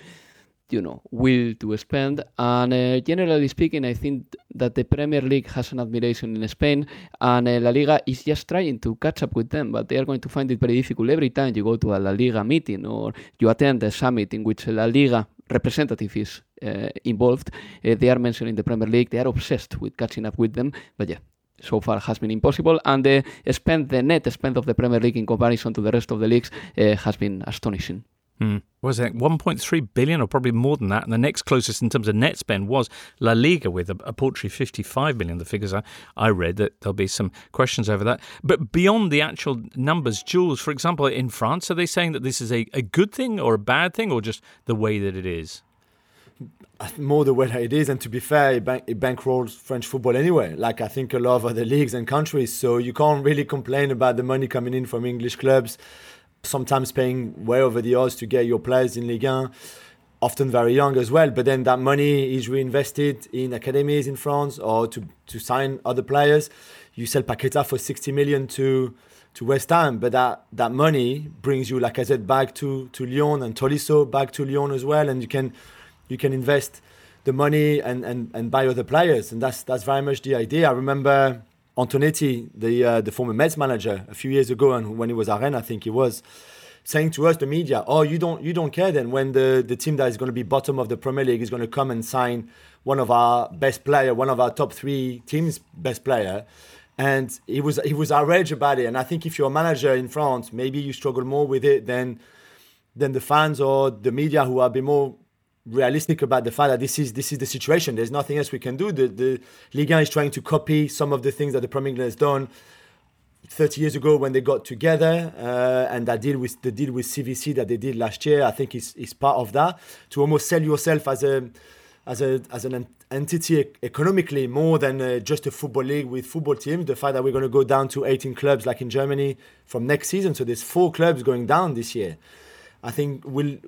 will to spend. And generally speaking, I think that the Premier League has an admiration in Spain, and La Liga is just trying to catch up with them, but they are going to find it very difficult every time you go to a La Liga meeting or you attend a summit in which La Liga representative is involved. They are mentioning the Premier League. They are obsessed with catching up with them, but yeah, so far has been impossible, and the net spend of the Premier League in comparison to the rest of the leagues has been astonishing. Was it 1.3 billion or probably more than that? And the next closest in terms of net spend was La Liga with a paltry 55 million. The figures I read, that there'll be some questions over that. But beyond the actual numbers, Jules, for example, in France, are they saying that this is a good thing or a bad thing or just the way that it is? More the way that it is, and to be fair, it bankrolls French football anyway. Like I think a lot of other leagues and countries, so you can't really complain about the money coming in from English clubs. Sometimes paying way over the odds to get your players in Ligue 1, often very young as well. But then that money is reinvested in academies in France or to sign other players. You sell Paqueta for 60 million to West Ham, but that money brings you Lacazette back to Lyon and Tolisso back to Lyon as well, and you can invest the money and buy other players, and that's very much the idea. I remember Antonetti, the former Metz manager, a few years ago, and when he was at Rennes, I think he was saying to us, the media, you don't care then when the team that is going to be bottom of the Premier League is going to come and sign one of our best player, one of our top three teams' best player. And he was outraged about it. And I think if you're a manager in France, maybe you struggle more with it than the fans or the media, who are a bit more realistic about the fact that this is the situation. There's nothing else we can do. The Ligue 1 is trying to copy some of the things that the Premier League has done 30 years ago when they got together, and the deal with CVC that they did last year, I think is part of that, to almost sell yourself as an entity economically more than just a football league with football teams. The fact that we're going to go down to 18 clubs like in Germany from next season, so there's 4 clubs going down this year, I think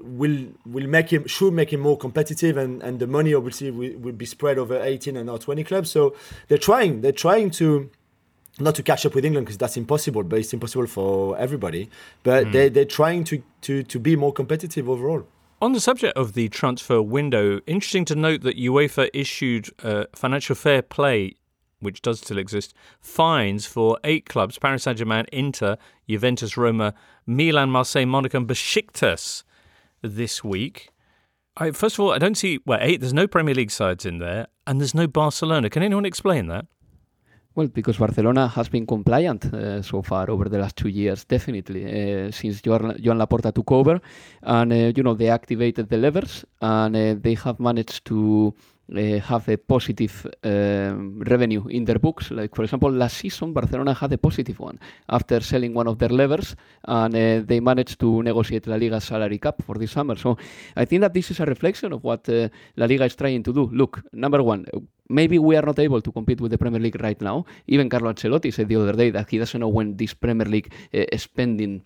should make him more competitive, and the money obviously will be spread over 18 and now 20 clubs. So they're trying to not to catch up with England, because that's impossible, but it's impossible for everybody. But they're trying to be more competitive overall. On the subject of the transfer window, interesting to note that UEFA issued financial fair play, which does still exist, fines for 8 clubs: Paris Saint-Germain, Inter, Juventus, Roma, Milan, Marseille, Monaco and Besiktas this week. First of all, I don't see, 8, there's no Premier League sides in there, and there's no Barcelona. Can anyone explain that? Well, because Barcelona has been compliant so far over the last 2 years, definitely, since Joan Laporta took over. And, they activated the levers and they have managed to have a positive revenue in their books. Like, for example, last season, Barcelona had a positive one after selling one of their levers, and they managed to negotiate La Liga's salary cap for this summer. So I think that this is a reflection of what La Liga is trying to do. Look, number one, maybe we are not able to compete with the Premier League right now. Even Carlo Ancelotti said the other day that he doesn't know when this Premier League spending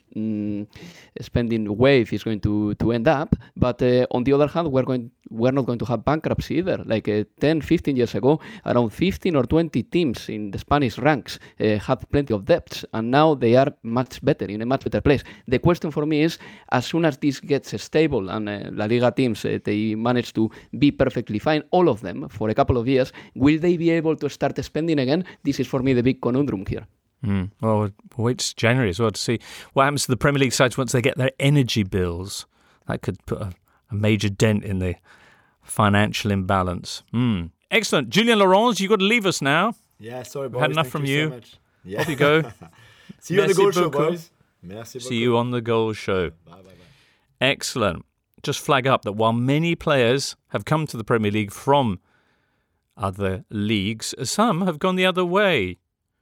wave is going to end up. But on the other hand, we're not going to have bankruptcy either. Like 10, 15 years ago, around 15 or 20 teams in the Spanish ranks had plenty of debts, and now they are much better, in a much better place. The question for me is, as soon as this gets stable and La Liga teams, they manage to be perfectly fine, all of them, for a couple of years, will they be able to start spending again? This is for me the big conundrum here. Well, we'll wait till January as well to see what happens to the Premier League sides once they get their energy bills. That could put a major dent in the financial imbalance. Excellent. Julien Laurens, you've got to leave us now. Yeah, sorry, boys. Had enough from you. So much. Yeah. Off you go. See you on the Goal Show, boys. Merci beaucoup. See you on the Goal Show. Bye. Excellent. Just flag up that while many players have come to the Premier League from other leagues, some have gone the other way.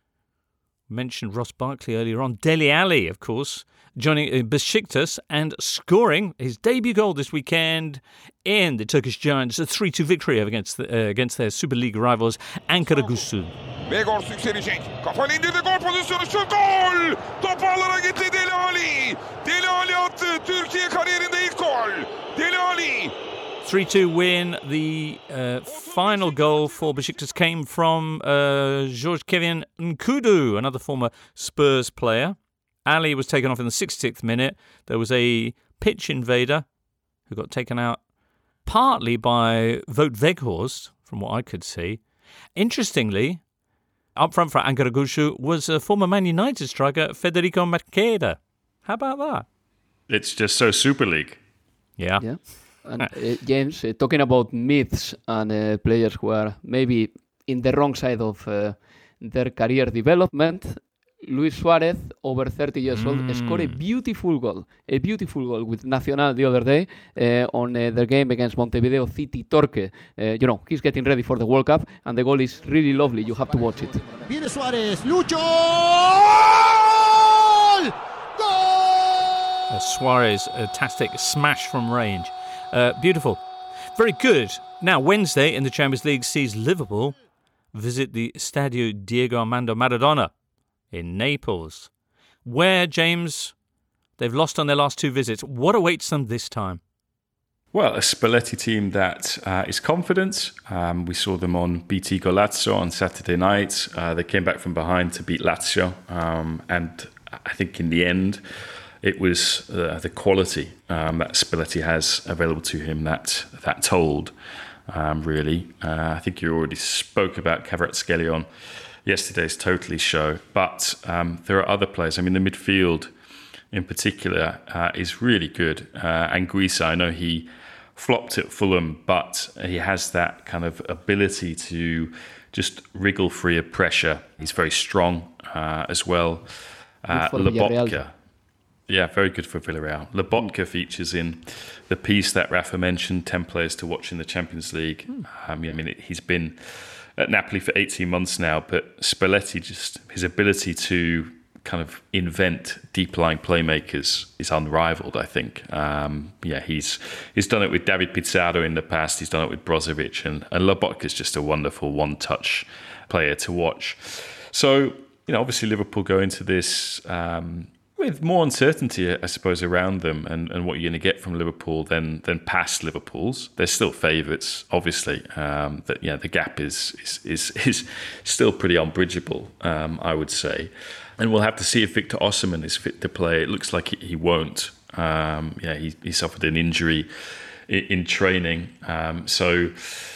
Mentioned Ross Barkley earlier on. Dele Alli, of course, joining Besiktas and scoring his debut goal this weekend in the Turkish Giants. A 3-2 victory against their Super League rivals Ankaragucü. Vegors yükselecek. Kafayla indirdi, gol pozisyonu, şut, gol! Top ağlara gitti Dele Alli. Dele Alli attı. Türkiye kariyerinde ilk gol. Dele Alli. 3-2 win. The final goal for Besiktas came from George Kevin Nkudu, another former Spurs player. Ali was taken off in the 66th minute. There was a pitch invader who got taken out partly by Wout Weghorst, from what I could see. Interestingly, up front for Ankaragucü was a former Man United striker, Federico Macheda. How about that? It's just so Super League. Yeah. And James, talking about myths and players who are maybe in the wrong side of their career development, Luis Suarez, over 30 years old, scored a beautiful goal with Nacional the other day on their game against Montevideo City Torque. He's getting ready for the World Cup, and the goal is really lovely. You have to watch it. Viene Suarez, Lucho! Goal! Suarez, a fantastic smash from range. Beautiful. Very good. Now, Wednesday in the Champions League sees Liverpool visit the Stadio Diego Armando Maradona in Naples, where, James, they've lost on their last two visits. What awaits them this time? Well, a Spalletti team that is confident. We saw them on BT Golazzo on Saturday night. They came back from behind to beat Lazio. And I think in the end, it was the quality that Spalletti has available to him that told, really. I think you already spoke about Kvaratskhelia on yesterday's Totally show, but there are other players. I mean, the midfield in particular is really good. Anguissa, I know he flopped at Fulham, but he has that kind of ability to just wriggle free of pressure. He's very strong as well. Lobotka. Yeah, very good for Villarreal. Lobotka features in the piece that Rafa mentioned, 10 players to watch in the Champions League. He's been at Napoli for 18 months now, but Spalletti, just his ability to kind of invent deep-lying playmakers is unrivaled, I think. He's done it with David Pizarro in the past. He's done it with Brozovic, and Lobotka is just a wonderful one-touch player to watch. So, obviously Liverpool go into this with more uncertainty, I suppose, around them and what you're going to get from Liverpool than past Liverpools. They're still favourites, obviously. The gap is still pretty unbridgeable, I would say. And we'll have to see if Victor Osimhen is fit to play. It looks like he won't. He suffered an injury in training, so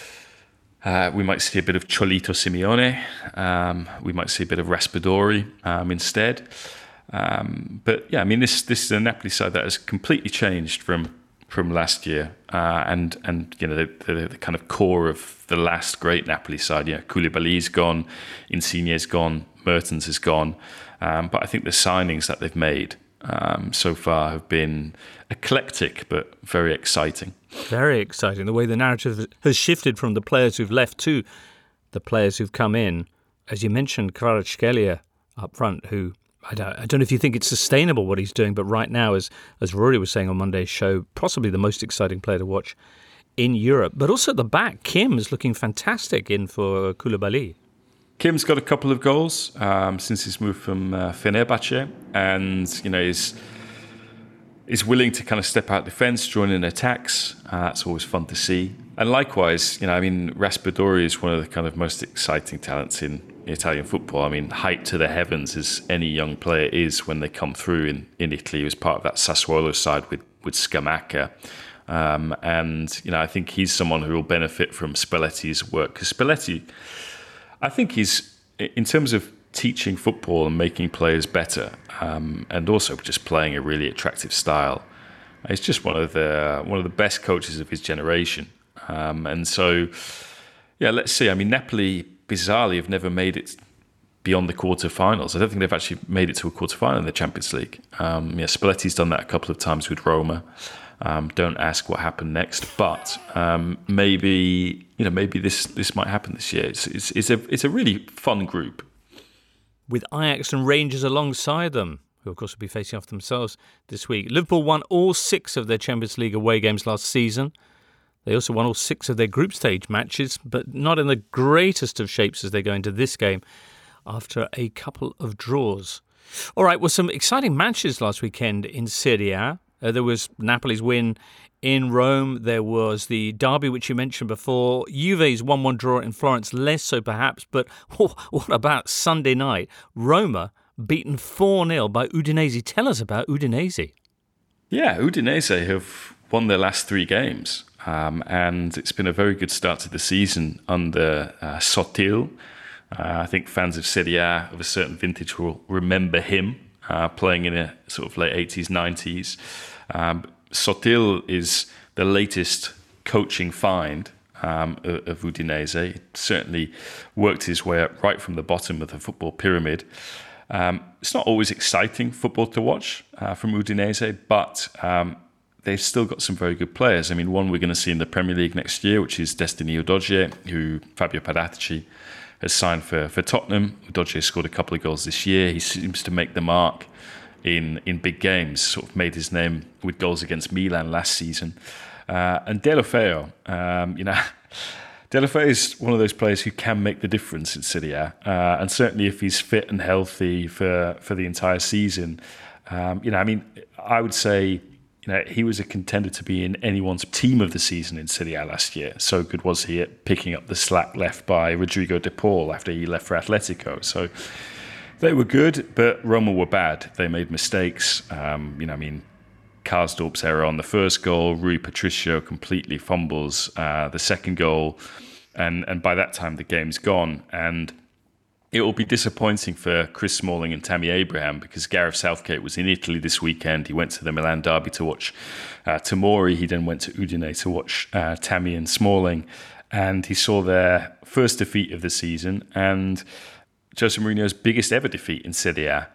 we might see a bit of Cholito Simeone. We might see a bit of Raspadori instead. This is a Napoli side that has completely changed from from last year, and the kind of core of the last great Napoli side. Koulibaly's gone, Insigne's gone, Mertens is gone, but I think the signings that they've made so far have been eclectic but very exciting. Very exciting. The way the narrative has shifted from the players who've left to the players who've come in. As you mentioned, Kvaratskhelia up front, who I don't know if you think it's sustainable what he's doing, but right now, as Rory was saying on Monday's show, possibly the most exciting player to watch in Europe. But also at the back, Kim is looking fantastic in for Koulibaly. Kim's got a couple of goals since his move from Fenerbahce, and is willing to kind of step out defence, join in attacks. That's always fun to see. And likewise, Raspadori is one of the kind of most exciting talents in Italian football. Height to the heavens as any young player is when they come through in Italy. He was part of that Sassuolo side with Scamacca. And I think he's someone who will benefit from Spalletti's work. Because Spalletti, I think he's, in terms of teaching football and making players better, and also just playing a really attractive style, he's just one of the best coaches of his generation. And so, let's see. Napoli, bizarrely, have never made it beyond the quarterfinals. I don't think they've actually made it to a quarterfinal in the Champions League. Spalletti's done that a couple of times with Roma. Don't ask what happened next, but maybe this might happen this year. It's a really fun group, with Ajax and Rangers alongside them, who of course will be facing off themselves this week. Liverpool won all 6 of their Champions League away games last season. They also won all 6 of their group stage matches, but not in the greatest of shapes as they go into this game after a couple of draws. All right, well, some exciting matches last weekend in Serie A. There was Napoli's win in Rome. There was the derby, which you mentioned before. Juve's 1-1 draw in Florence, less so perhaps. But what about Sunday night? Roma beaten 4-0 by Udinese. Tell us about Udinese. Yeah, Udinese have won their last 3 games. And it's been a very good start to the season under Sottil. I think fans of Serie A of a certain vintage will remember him playing in a sort of late 80s, 90s. Sottil is the latest coaching find of Udinese. He certainly worked his way up right from the bottom of the football pyramid. It's not always exciting football to watch from Udinese, but they've still got some very good players. One we're going to see in the Premier League next year, which is Destiny Udogie, who Fabio Paratici has signed for Tottenham. Udogie scored a couple of goals this year. He seems to make the mark in big games, sort of made his name with goals against Milan last season. And Deulofeu, Deulofeu is one of those players who can make the difference in Serie A. And certainly if he's fit and healthy for the entire season, I would say, he was a contender to be in anyone's team of the season in Serie A last year. So good was he at picking up the slack left by Rodrigo De Paul after he left for Atletico. So they were good, but Roma were bad. They made mistakes. Karsdorp's error on the first goal, Rui Patricio completely fumbles the second goal, and by that time the game's gone. And it will be disappointing for Chris Smalling and Tammy Abraham, because Gareth Southgate was in Italy this weekend. He went to the Milan derby to watch Tomori. He then went to Udine to watch Tammy and Smalling, and he saw their first defeat of the season and Jose Mourinho's biggest ever defeat in Serie A.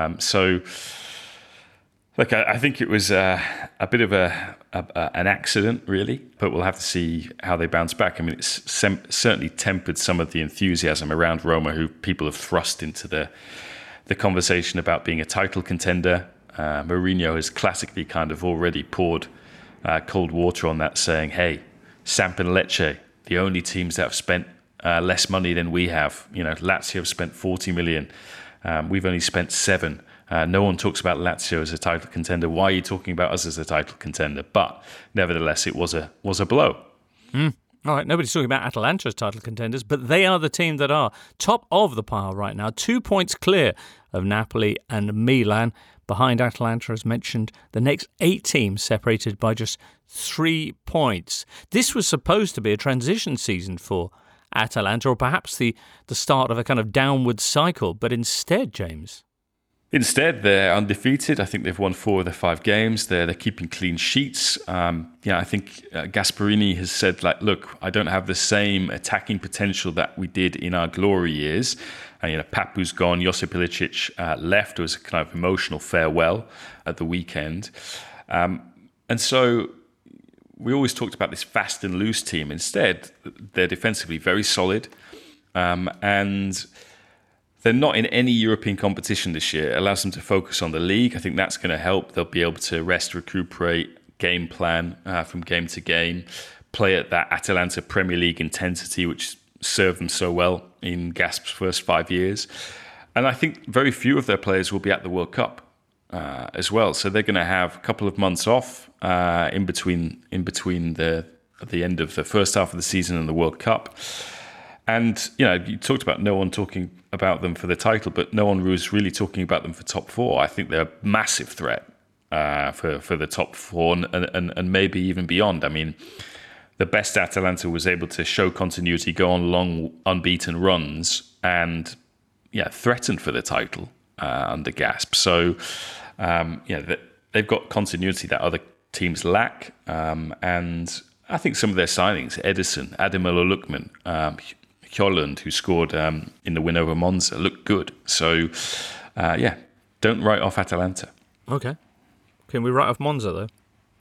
I think it was a bit of an accident, really, but we'll have to see how they bounce back. It's certainly tempered some of the enthusiasm around Roma, who people have thrust into the conversation about being a title contender. Mourinho has classically kind of already poured cold water on that, saying, hey, Samp and Lecce, the only teams that have spent less money than we have. Lazio have spent 40 million. We've only spent 7. No one talks about Lazio as a title contender. Why are you talking about us as a title contender? But nevertheless, it was a blow. All right, nobody's talking about Atalanta as title contenders, but they are the team that are top of the pile right now, 2 points clear of Napoli and Milan. Behind Atalanta, as mentioned, the next 8 teams separated by just 3 points. This was supposed to be a transition season for Atalanta, or perhaps the start of a kind of downward cycle, but instead, James... Instead, they're undefeated. I think they've won 4 of their 5 games. They're keeping clean sheets. I think Gasperini has said, look, I don't have the same attacking potential that we did in our glory years. And, Papu's gone. Josip Ilicic left. It was a kind of emotional farewell at the weekend. And so we always talked about this fast and loose team. Instead, they're defensively very solid. And they're not in any European competition this year. It allows them to focus on the league. I think that's going to help. They'll be able to rest, recuperate, game plan from game to game, play at that Atalanta Premier League intensity, which served them so well in Gasp's first 5 years. And I think very few of their players will be at the World Cup as well. So they're going to have a couple of months off in between the end of the first half of the season and the World Cup. And, you talked about no one talking about them for the title, but no one was really talking about them for top 4. I think they're a massive threat for the top 4 and maybe even beyond. I mean, the best Atalanta was able to show continuity, go on long unbeaten runs and, threaten for the title under Gasp. So, they've got continuity that other teams lack. And I think some of their signings, Edison, Ademola Lookman, Hjoland, who scored in the win over Monza, looked good. So, don't write off Atalanta. Okay. Can we write off Monza, though?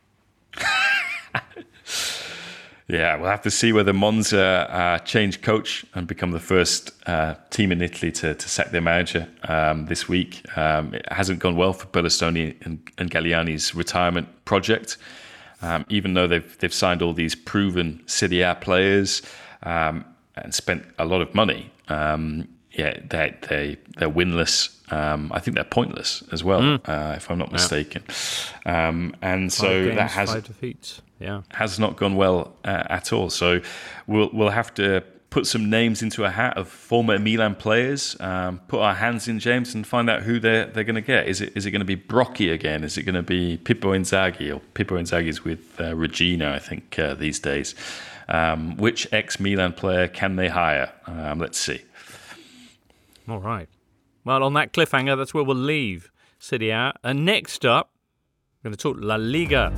Yeah, we'll have to see whether Monza change coach and become the first team in Italy to sack their manager this week. It hasn't gone well for Berlusconi and Galliani's retirement project, even though they've signed all these proven Serie A players and spent a lot of money. They're winless. I think they're pointless as well, if I'm not mistaken. And so 5 games, that 5 defeats. has not gone well at all. So we'll have to put some names into a hat of former Milan players, put our hands in, James, and find out who they're going to get. Is it going to be Brocchi again? Is it going to be Pippo Inzaghi? Or Pippo Inzaghi's with Regina, I think, these days. Which ex-Milan player can they hire? Let's see. All right. Well, on that cliffhanger, that's where we'll leave Serie A. And next up, we're going to talk La Liga.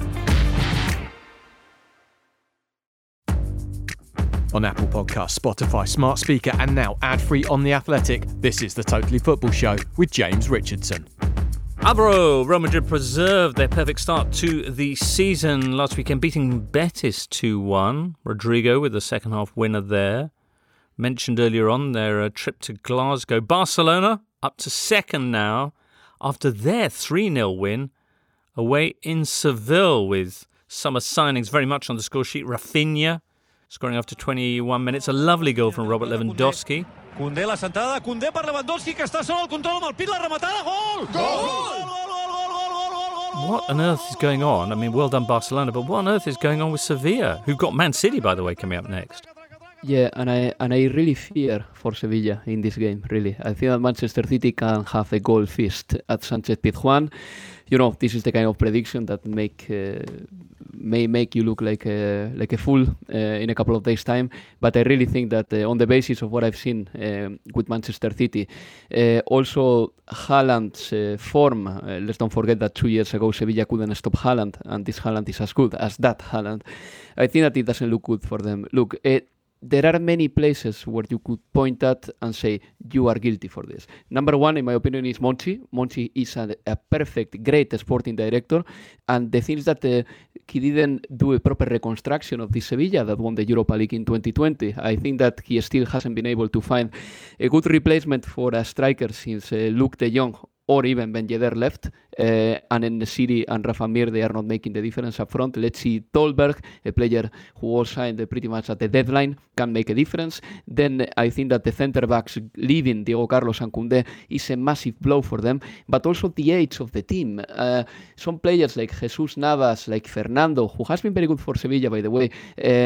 On Apple Podcasts, Spotify, Smart Speaker, and now ad-free on The Athletic, this is the Totally Football Show with James Richardson. Alvaro, Real Madrid preserved their perfect start to the season last weekend, beating Betis 2-1. Rodrigo with the second-half winner there. Mentioned earlier on their trip to Glasgow. Barcelona up to second now after their 3-0 win away in Seville with summer signings very much on the score sheet. Rafinha scoring after 21 minutes. A lovely goal from Robert Lewandowski. Koundé, la centrada, Koundé per Lewandowski, que està sol, el control amb el pit, la rematada, gol! Gol! What on earth is going on? I mean, well done Barcelona, but what on earth is going on with Sevilla, who've got Man City, by the way, coming up next? Yeah, and I really fear for Sevilla in this game, really. I think that Manchester City can have a goal feast at Sánchez Pizjuán. You know, this is the kind of prediction that may make you look like a fool in a couple of days' time. But I really think that on the basis of what I've seen with Manchester City, also Haaland's form, let's don't forget that 2 years ago Sevilla couldn't stop Haaland, and this Haaland is as good as that Haaland. I think that it doesn't look good for them. Look, there are many places where you could point at and say, you are guilty for this. Number one, in my opinion, is Monchi. Monchi is a perfect, great sporting director. And the things that he didn't do a proper reconstruction of this Sevilla that won the Europa League in 2020. I think that he still hasn't been able to find a good replacement for a striker since Luke de Jong or even Ben Yedder left, and in the City and Rafa Mir, they are not making the difference up front. Let's see Tolberg, a player who was signed pretty much at the deadline, can make a difference. Then I think that the centre-backs leaving Diego Carlos and Koundé is a massive blow for them, but also the age of the team. Some players like Jesus Navas, like Fernando, who has been very good for Sevilla, by the way,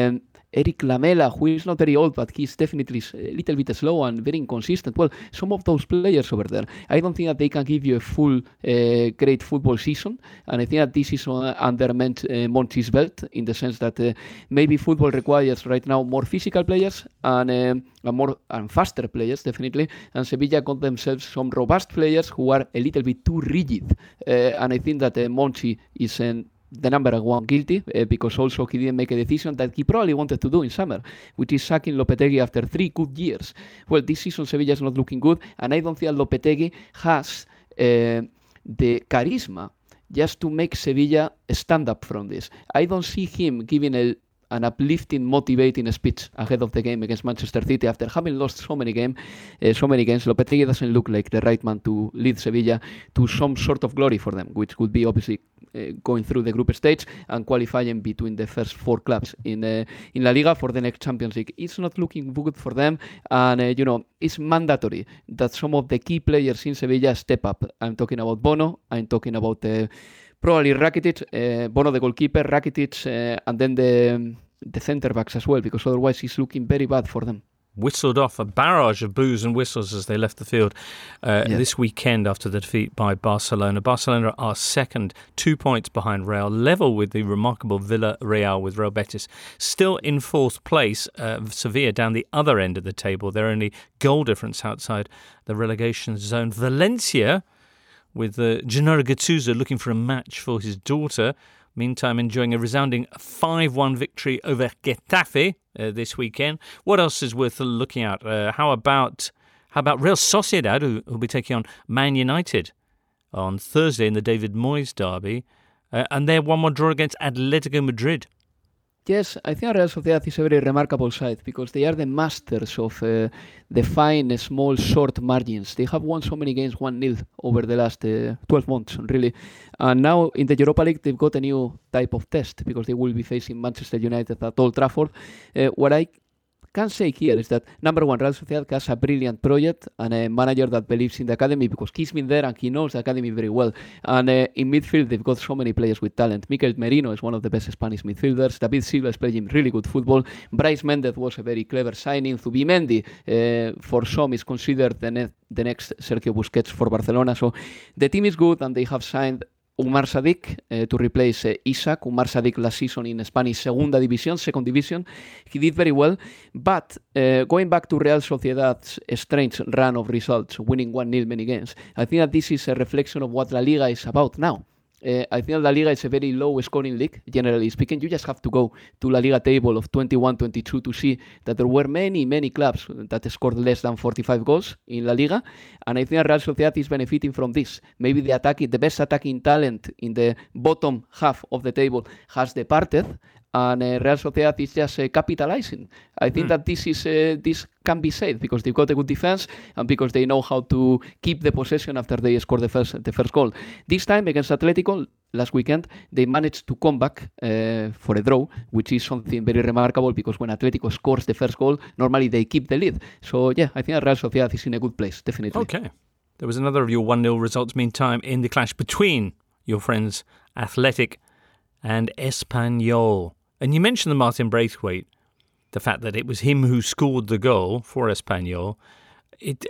Eric Lamela, who is not very old, but he's definitely a little bit slow and very inconsistent. Well, some of those players over there, I don't think that they can give you a full great football season. And I think that this is under Monchi's belt, in the sense that maybe football requires right now more physical players and faster players, definitely. And Sevilla got themselves some robust players who are a little bit too rigid. And I think that Monchi is the number one guilty, because also he didn't make a decision that he probably wanted to do in summer, which is sacking Lopetegui after 3 good years. Well, this season Sevilla is not looking good, and I don't think Lopetegui has the charisma just to make Sevilla stand up from this. I don't see him giving an uplifting, motivating speech ahead of the game against Manchester City after having lost so many games. Lopetegui doesn't look like the right man to lead Sevilla to some sort of glory for them, which would be obviously going through the group stage and qualifying between the first 4 clubs in La Liga for the next Champions League. It's not looking good for them, and it's mandatory that some of the key players in Sevilla step up. I'm talking about Bono, I'm talking about probably Rakitic, Bono the goalkeeper, Rakitic, and then the centre backs as well, because otherwise it's looking very bad for them. Whistled off a barrage of boos and whistles as they left the field this weekend after the defeat by Barcelona. Barcelona are second, 2 points behind Real, level with the remarkable Villarreal, with Real Betis still in 4th place. Sevilla down the other end of the table. They're only goal difference outside the relegation zone. Valencia, with Gennaro Gattuso looking for a match for his daughter. Meantime, enjoying a resounding 5-1 victory over Getafe this weekend. What else is worth looking at? How about Real Sociedad, who will be taking on Man United on Thursday in the David Moyes derby, and their 1-1 draw against Atletico Madrid? Yes, I think Real Sociedad is a very remarkable side, because they are the masters of the fine, small, short margins. They have won so many games 1-0 over the last 12 months, really. And now in the Europa League, they've got a new type of test, because they will be facing Manchester United at Old Trafford. What I can say here is that, number one, Real Sociedad has a brilliant project and a manager that believes in the academy, because he's been there and he knows the academy very well. And in midfield, they've got so many players with talent. Mikel Merino is one of the best Spanish midfielders. David Silva is playing really good football. Brais Mendez was a very clever signing. Zubimendi, for some, is considered the next Sergio Busquets for Barcelona. So the team is good, and they have signed Umar Sadik to replace Isaac. Umar Sadik last season in Spanish second division. He did very well. But going back to Real Sociedad's strange run of results, winning 1-0 many games, I think that this is a reflection of what La Liga is about now. I think La Liga is a very low scoring league, generally speaking. You just have to go to La Liga table of 21-22 to see that there were many clubs that scored less than 45 goals in La Liga. And I think Real Sociedad is benefiting from this. Maybe the best attacking talent in the bottom half of the table has departed, and Real Sociedad is just capitalizing. I think that this can be said, because they've got a good defense and because they know how to keep the possession after they score the first goal. This time against Atletico last weekend, they managed to come back for a draw, which is something very remarkable, because when Atletico scores the first goal, normally they keep the lead. So yeah, I think Real Sociedad is in a good place, definitely. Okay. There was another of your 1-0 results, meantime, in the clash between your friends Athletic and Espanyol. And you mentioned the Martin Braithwaite, the fact that it was him who scored the goal for Espanyol. It's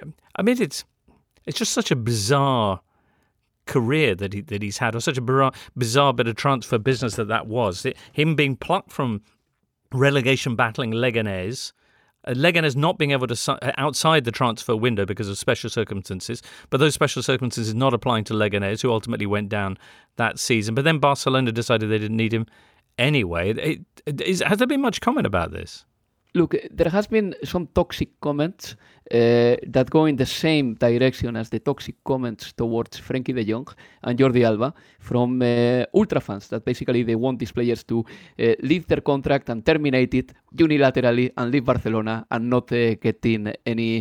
just such a bizarre career that he's had, or such a bizarre bit of transfer business that was. Him being plucked from relegation battling Leganés, Leganés not being able to outside the transfer window because of special circumstances, but those special circumstances not applying to Leganés, who ultimately went down that season. But then Barcelona decided they didn't need him anyway. Has there been much comment about this? Look, there has been some toxic comments that go in the same direction as the toxic comments towards Frenkie de Jong and Jordi Alba from ultra fans, that basically they want these players to leave their contract and terminate it unilaterally and leave Barcelona and not get in any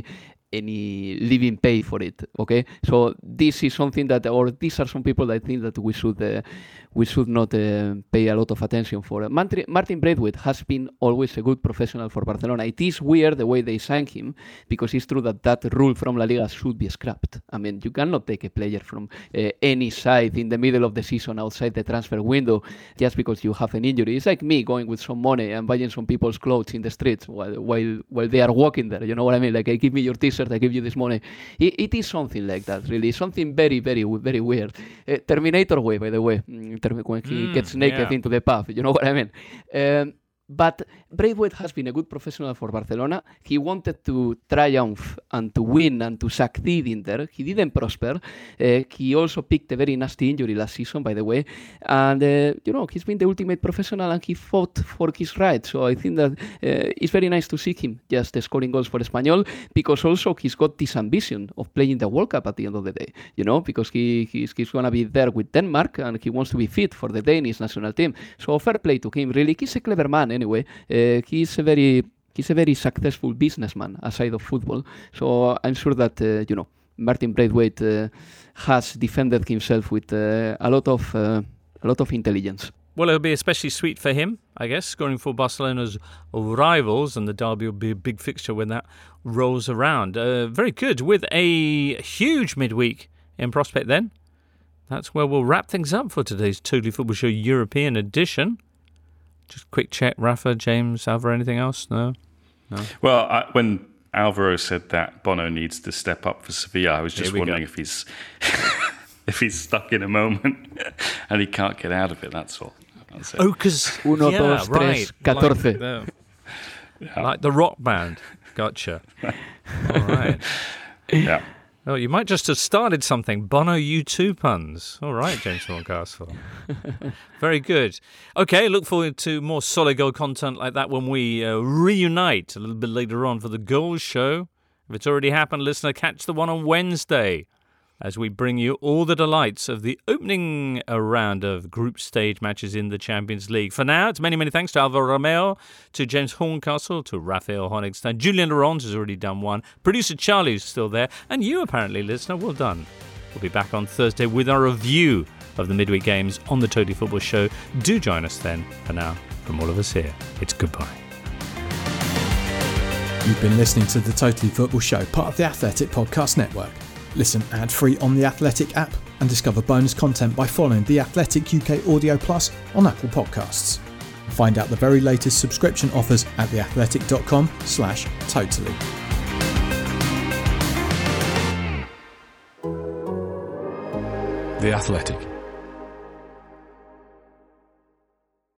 any living pay for it. Okay, so this is something that, or these are some people that I think that we should not pay a lot of attention for. Martin Braithwaite has been always a good professional for Barcelona. It is weird the way they signed him, because it's true that rule from La Liga should be scrapped. I mean, you cannot take a player from any side in the middle of the season outside the transfer window just because you have an injury. It's like me going with some money and buying some people's clothes in the streets while they are walking there. You know what I mean? Like, give me your t-shirt, I give you this money. It is something like that, really. Something very, very, very weird. Terminator way, by the way, when he gets naked into the pub. You know what I mean? But Braithwaite has been a good professional for Barcelona. He wanted to triumph and to win and to succeed in there. He didn't prosper. He also picked a very nasty injury last season, by the way. And, he's been the ultimate professional and he fought for his rights. So I think that it's very nice to see him just scoring goals for Espanyol, because also he's got this ambition of playing the World Cup at the end of the day, because he's going to be there with Denmark and he wants to be fit for the Danish national team. So fair play to him, really. He's a clever man anyway. He's a very successful businessman aside of football. So I'm sure that Martin Braithwaite has defended himself with a lot of intelligence. Well, it'll be especially sweet for him, I guess, scoring for Barcelona's rivals, and the derby will be a big fixture when that rolls around. Very good, with a huge midweek in prospect then. That's where we'll wrap things up for today's Totally Football Show European edition. Just quick check, Rafa, James, Alvaro, anything else? No? Well, when Alvaro said that Bono needs to step up for Sevilla, I was just wondering if he's if he's stuck in a moment and he can't get out of it, that's all. That's it. Oh, because... 1, 2, 3, 14. Like the rock band. Gotcha. All right. Yeah. Oh, you might just have started something. Bono U2 puns. All right, James Horncastle. Very good. Okay, look forward to more Solid Gold content like that when we reunite a little bit later on for the Goals Show. If it's already happened, listener, catch the one on Wednesday as we bring you all the delights of the opening round of group stage matches in the Champions League. For now, it's many, many thanks to Alvaro Romeo, to James Horncastle, to Raphael Honigstein. Julian Laurent has already done one. Producer Charlie's still there. And you, apparently, listener, well done. We'll be back on Thursday with our review of the midweek games on the Totally Football Show. Do join us then. For now, from all of us here, it's goodbye. You've been listening to the Totally Football Show, part of the Athletic Podcast Network. Listen ad-free on the Athletic app and discover bonus content by following the Athletic UK Audio Plus on Apple Podcasts. Find out the very latest subscription offers at theathletic.com/totally. The Athletic.